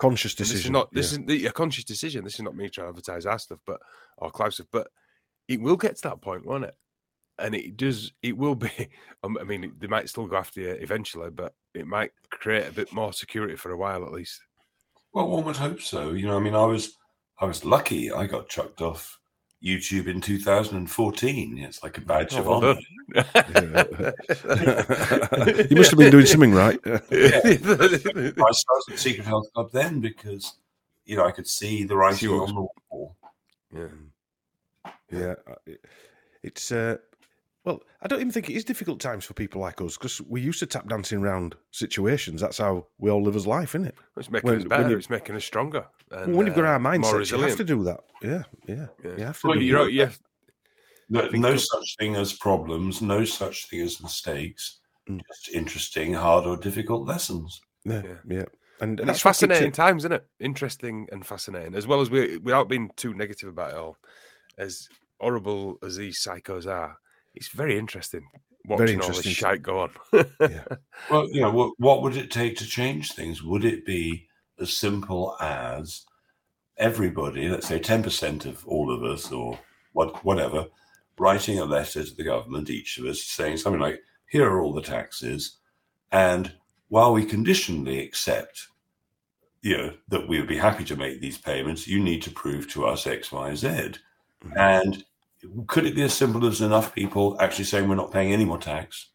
conscious And decision. This is not this yeah. isn't the- a conscious decision. This is not me trying to advertise our stuff, but or Clive stuff. But it will get to that point, won't it? And it does. It will be. Um, I mean, they might still go after you eventually, but it might create a bit more security for a while, at least. Well, one would hope so. You know, I mean, I was I was lucky. I got chucked off YouTube in two thousand fourteen. It's like a badge Oh, of well honor. You must have been doing something right. Yeah. I started the Secret Health Club then because, you know, I could see the writing See what was- on the wall. Yeah. Yeah, it's uh, well, I don't even think it is difficult times for people like us because we used to tap dancing around situations. That's how we all live as life, isn't it? It's making When- us better. when you- It's making us stronger. And, Well, when you've got uh, our more mindset, you resilient. have to do that. Yeah, yeah, Yeah. you have to Well, do you that. You're, yeah, No, think no so. such thing as problems, no such thing as mistakes, Mm. just interesting, hard or difficult lessons. Yeah, Yeah. yeah. And, And that's it's what keeps fascinating it- times, isn't it? Interesting and fascinating, as well as we, without being too negative about it all. As horrible as these psychos are, it's very interesting watching Very all interesting. this shite go on. Yeah. Well, you know, what, what would it take to change things? Would it be as simple as everybody, let's say ten percent of all of us or what, whatever, writing a letter to the government, each of us, saying something like, here are all the taxes, and while we conditionally accept, you know, that we would be happy to make these payments, you need to prove to us X, Y, Z. Mhm. And could it be as simple as enough people actually saying we're not paying any more tax?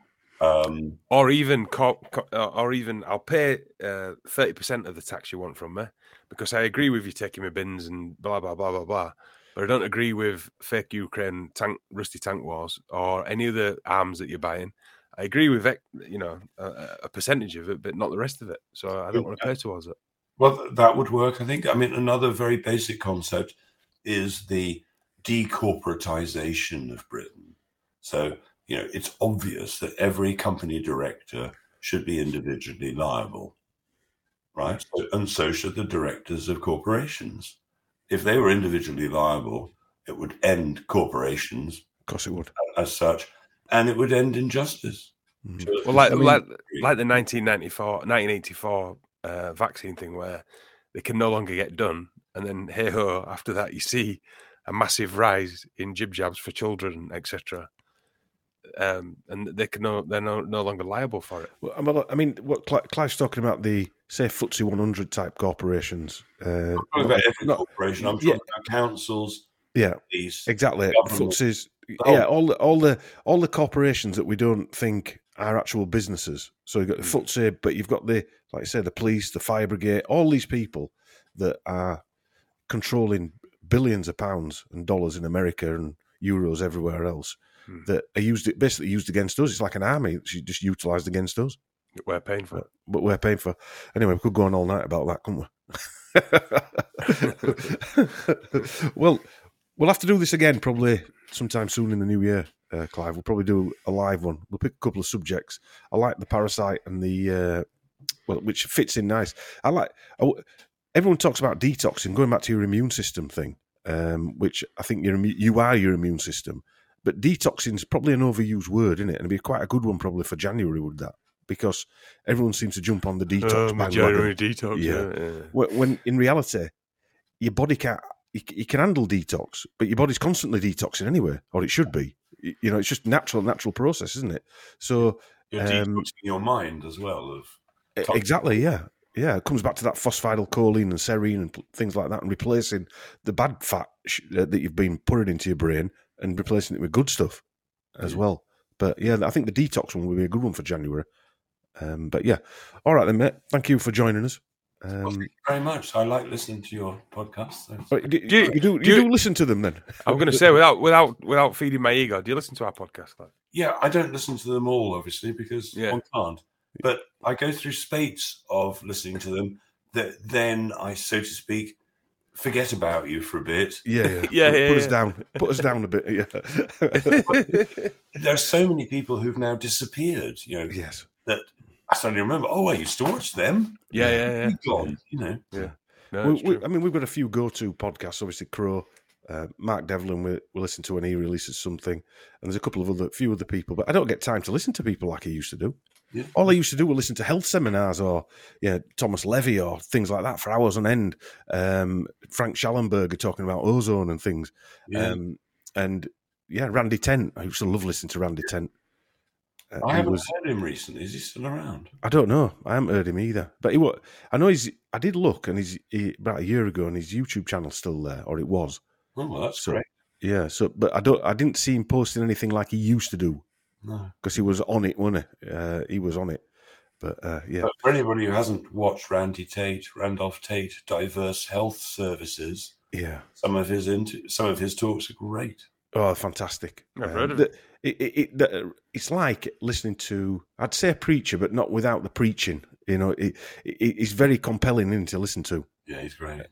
Um, or even, co- co- uh, or even, I'll pay uh, thirty percent of the tax you want from me because I agree with you taking my bins and blah blah blah blah blah. But I don't agree with fake Ukraine tank, rusty tank wars, or any other arms that you're buying. I agree with ec- you know a, a percentage of it, but not the rest of it. So I don't want to pay towards it. Well, th- that would work, I think. I mean, another very basic concept is the decorporatization of Britain. So, you know, it's obvious that every company director should be individually liable, right? So, and so should the directors of corporations. If they were individually liable, it would end corporations Of course it would. as such, and it would end injustice. Mhm. So- Well, like I mean, like like the nineteen ninety-four, nineteen eighty-four uh, vaccine thing, where they can no longer get done, and then hey ho, after that you see a massive rise in jib jabs for children, et cetera. Um, and they can no, they're no, no longer liable for it. Well, I'm a- I mean, what Cli- Clive's talking about, the, say, F T S E one hundred type corporations. Uh, I'm talking about every not- corporation. I'm yeah. talking about councils, yeah, these. exactly. government. F T Ses, Oh. yeah, all the, all the all the corporations that we don't think are actual businesses. So you've got the Mm. F T S E, but you've got the, like I say, the police, the fire brigade, all these people that are controlling billions of pounds and dollars in America and euros everywhere else Hmm. that are used basically used against us. It's like an army that's just utilised against us. We're paying for it. But, but we're paying for. Anyway, we could go on all night about that, couldn't we? Well, we'll have to do this again probably sometime soon in the new year, uh, Clive. We'll probably do a live one. We'll pick a couple of subjects. I like the parasite and the uh, well, which fits in nice. I like. I, everyone talks about detoxing, going back to your immune system thing, um, which I think you're, you are your immune system. But detoxing is probably an overused word, isn't it? And it'd be quite a good one probably for January, would that? Because everyone seems to jump on the detox Oh, bandwagon. January detox. Yeah. Yeah. yeah. When, when in reality, your body can't, you, you can handle detox, but your body's constantly detoxing anyway, or it should be. You you know, it's just natural, natural process, isn't it? So You're Um, detoxing your mind as well. Of e- Toxic. exactly, yeah, yeah. It comes back to that phosphatidylcholine and serine and pl- things like that, and replacing the bad fat sh- uh, that you've been putting into your brain and replacing it with good stuff as Yeah. well. But yeah, I think the detox one would be a good one for January. Um, but yeah, all right then, mate. Thank you for joining us. Well, Um, thank you very much. I like listening to your podcast. So- but do, Do you- you, do, you do you- do listen to them then? I'm going to say without without without feeding my ego. Do you listen to our podcast? Clive? Yeah, I don't listen to them all, obviously, because Yeah. one can't. But I go through spates of listening to them that then I, so to speak, forget about you for a bit. Yeah, yeah, Yeah, Put, yeah, put us yeah. down. Put us down a bit. Yeah. There are so many people who've now disappeared, you know, yes. that I suddenly remember, oh, I used to watch them. Yeah, yeah, yeah. They're gone, you know. No, We, it's we, true. I mean, we've got a few go-to podcasts. Obviously, Crow, uh, Mark Devlin. We, we listen to when he releases something, and there's a couple of other, few other people. But I don't get time to listen to people like I used to do. Yeah. All I used to do was listen to health seminars or yeah, Thomas Levy or things like that for hours on end. Um, Frank Schallenberger talking about ozone and things. Yeah. Um, and yeah, Randy Tent. I used to love listening to Randy Tent. Uh, I he haven't was, heard him recently. Is he still around? I don't know. I haven't heard him either. But he was, I know he's. I did look, and he's he, about a year ago, and his YouTube channel's still there, or it was. Oh, well, that's So great. yeah. So, but I don't. I didn't see him posting anything like he used to do No. because he was on it, wasn't he? Uh, he was on it. But uh, yeah, But for anybody who hasn't watched Randy Tate, Randolph Tate, Diverse Health Services, yeah. some of his into some of his talks are great. Oh, fantastic! I've Um, heard of the- it, it, it, the- it's like listening to, I'd say, a preacher, but not without the preaching. You know, it, it, it's very compelling isn't it, to listen to. Yeah, he's great.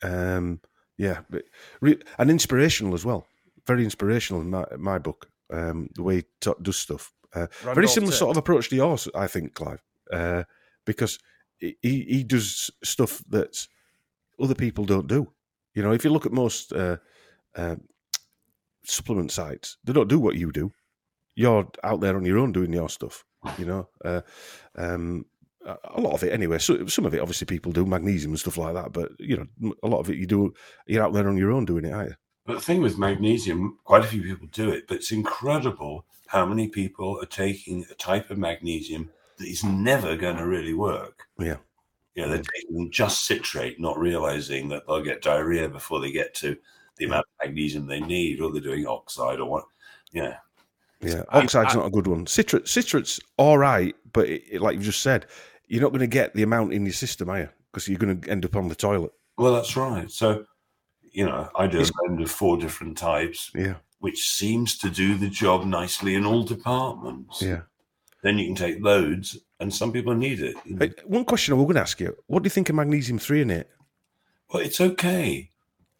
Um, yeah, but re- and inspirational as well. Very inspirational in my my book. Um, the way he t- does stuff. Uh, very Randolph similar Tate. sort of approach to yours, I think, Clive, uh, because he he does stuff that other people don't do. You know, if you look at most uh, uh, supplement sites, they don't do what you do. You're out there on your own doing your stuff. You know, uh, um, a lot of it anyway. So, some of it, obviously, people do magnesium and stuff like that. But you know, a lot of it you do. You're out there on your own doing it, aren't you? But the thing with magnesium, quite a few people do it, but it's incredible how many people are taking a type of magnesium that is never going to really work. Yeah. You know, they're taking just citrate, not realizing that they'll get diarrhea before they get to the amount of magnesium they need, or they're doing oxide or what. Yeah. Yeah, I- oxide's I- not a good one. Citrate, citrate's all right, but it, it- like you just said, you're not going to get the amount in your system, are you? Because you're going to end up on the toilet. Well, that's right. So, you know, I do a blend of four different types, Yeah, which seems to do the job nicely in all departments. yeah. Then you can take loads, and some people need it. Hey, one question I was going to ask you: what do you think of magnesium threonate? Well, it's okay.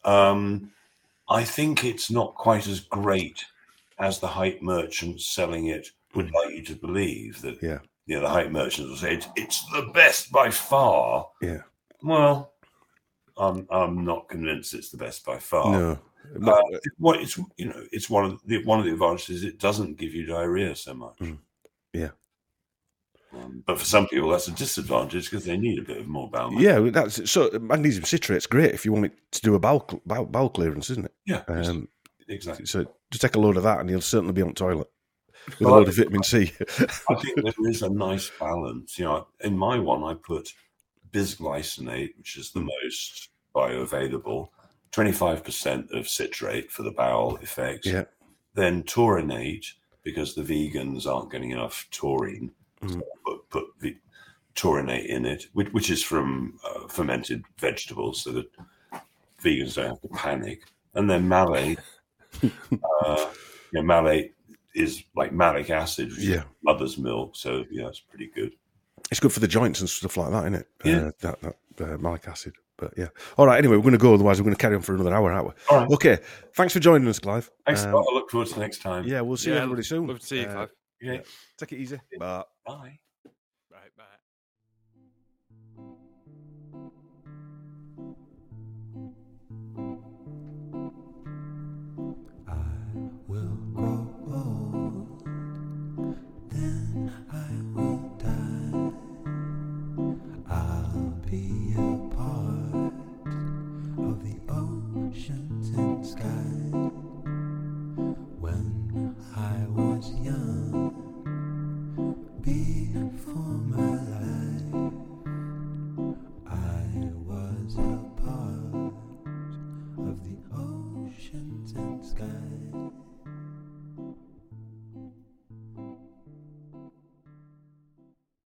Um, I think it's not quite as great as the hype merchants selling it would like you to believe. That Yeah, you know, the hype merchants will say it's, it's the best by far. yeah. Well, I'm I'm not convinced it's the best by far. No, Uh, what it's you know it's one of the one of the advantages. It doesn't give you diarrhea so much. Mm. Yeah. Um, but for some people, that's a disadvantage because they need a bit of more bowel. yeah. That's so. Magnesium citrate's great if you want it to do a bowel cl- bowel, bowel clearance, isn't it? Yeah, Um, exactly. so just take a load of that, and you'll certainly be on toilet with Well, a load of vitamin C. I think there is a nice balance. You know, in my one, I put bisglycinate, which is the most bioavailable, twenty-five percent of citrate for the bowel effects. yeah, Then taurinate, because the vegans aren't getting enough taurine. Mm. So I put, put the taurinate in it, which, which is from uh, fermented vegetables, so that vegans don't have to panic. And then malate. uh, yeah, malate is like malic acid, which Yeah. is mother's milk. So, yeah, it's pretty good. it's good for the joints and stuff like that, isn't it? Yeah. Uh, that that uh, malic acid. But yeah. All right. Anyway, we're going to go. Otherwise, we're going to carry on for another hour, aren't we? All right. Okay. Thanks for joining us, Clive. Thanks Um, a lot. I look forward to next time. Yeah, we'll see Yeah, everybody soon. Love to see you, Uh, Clive. Yeah. Take it easy. Bye. Bye.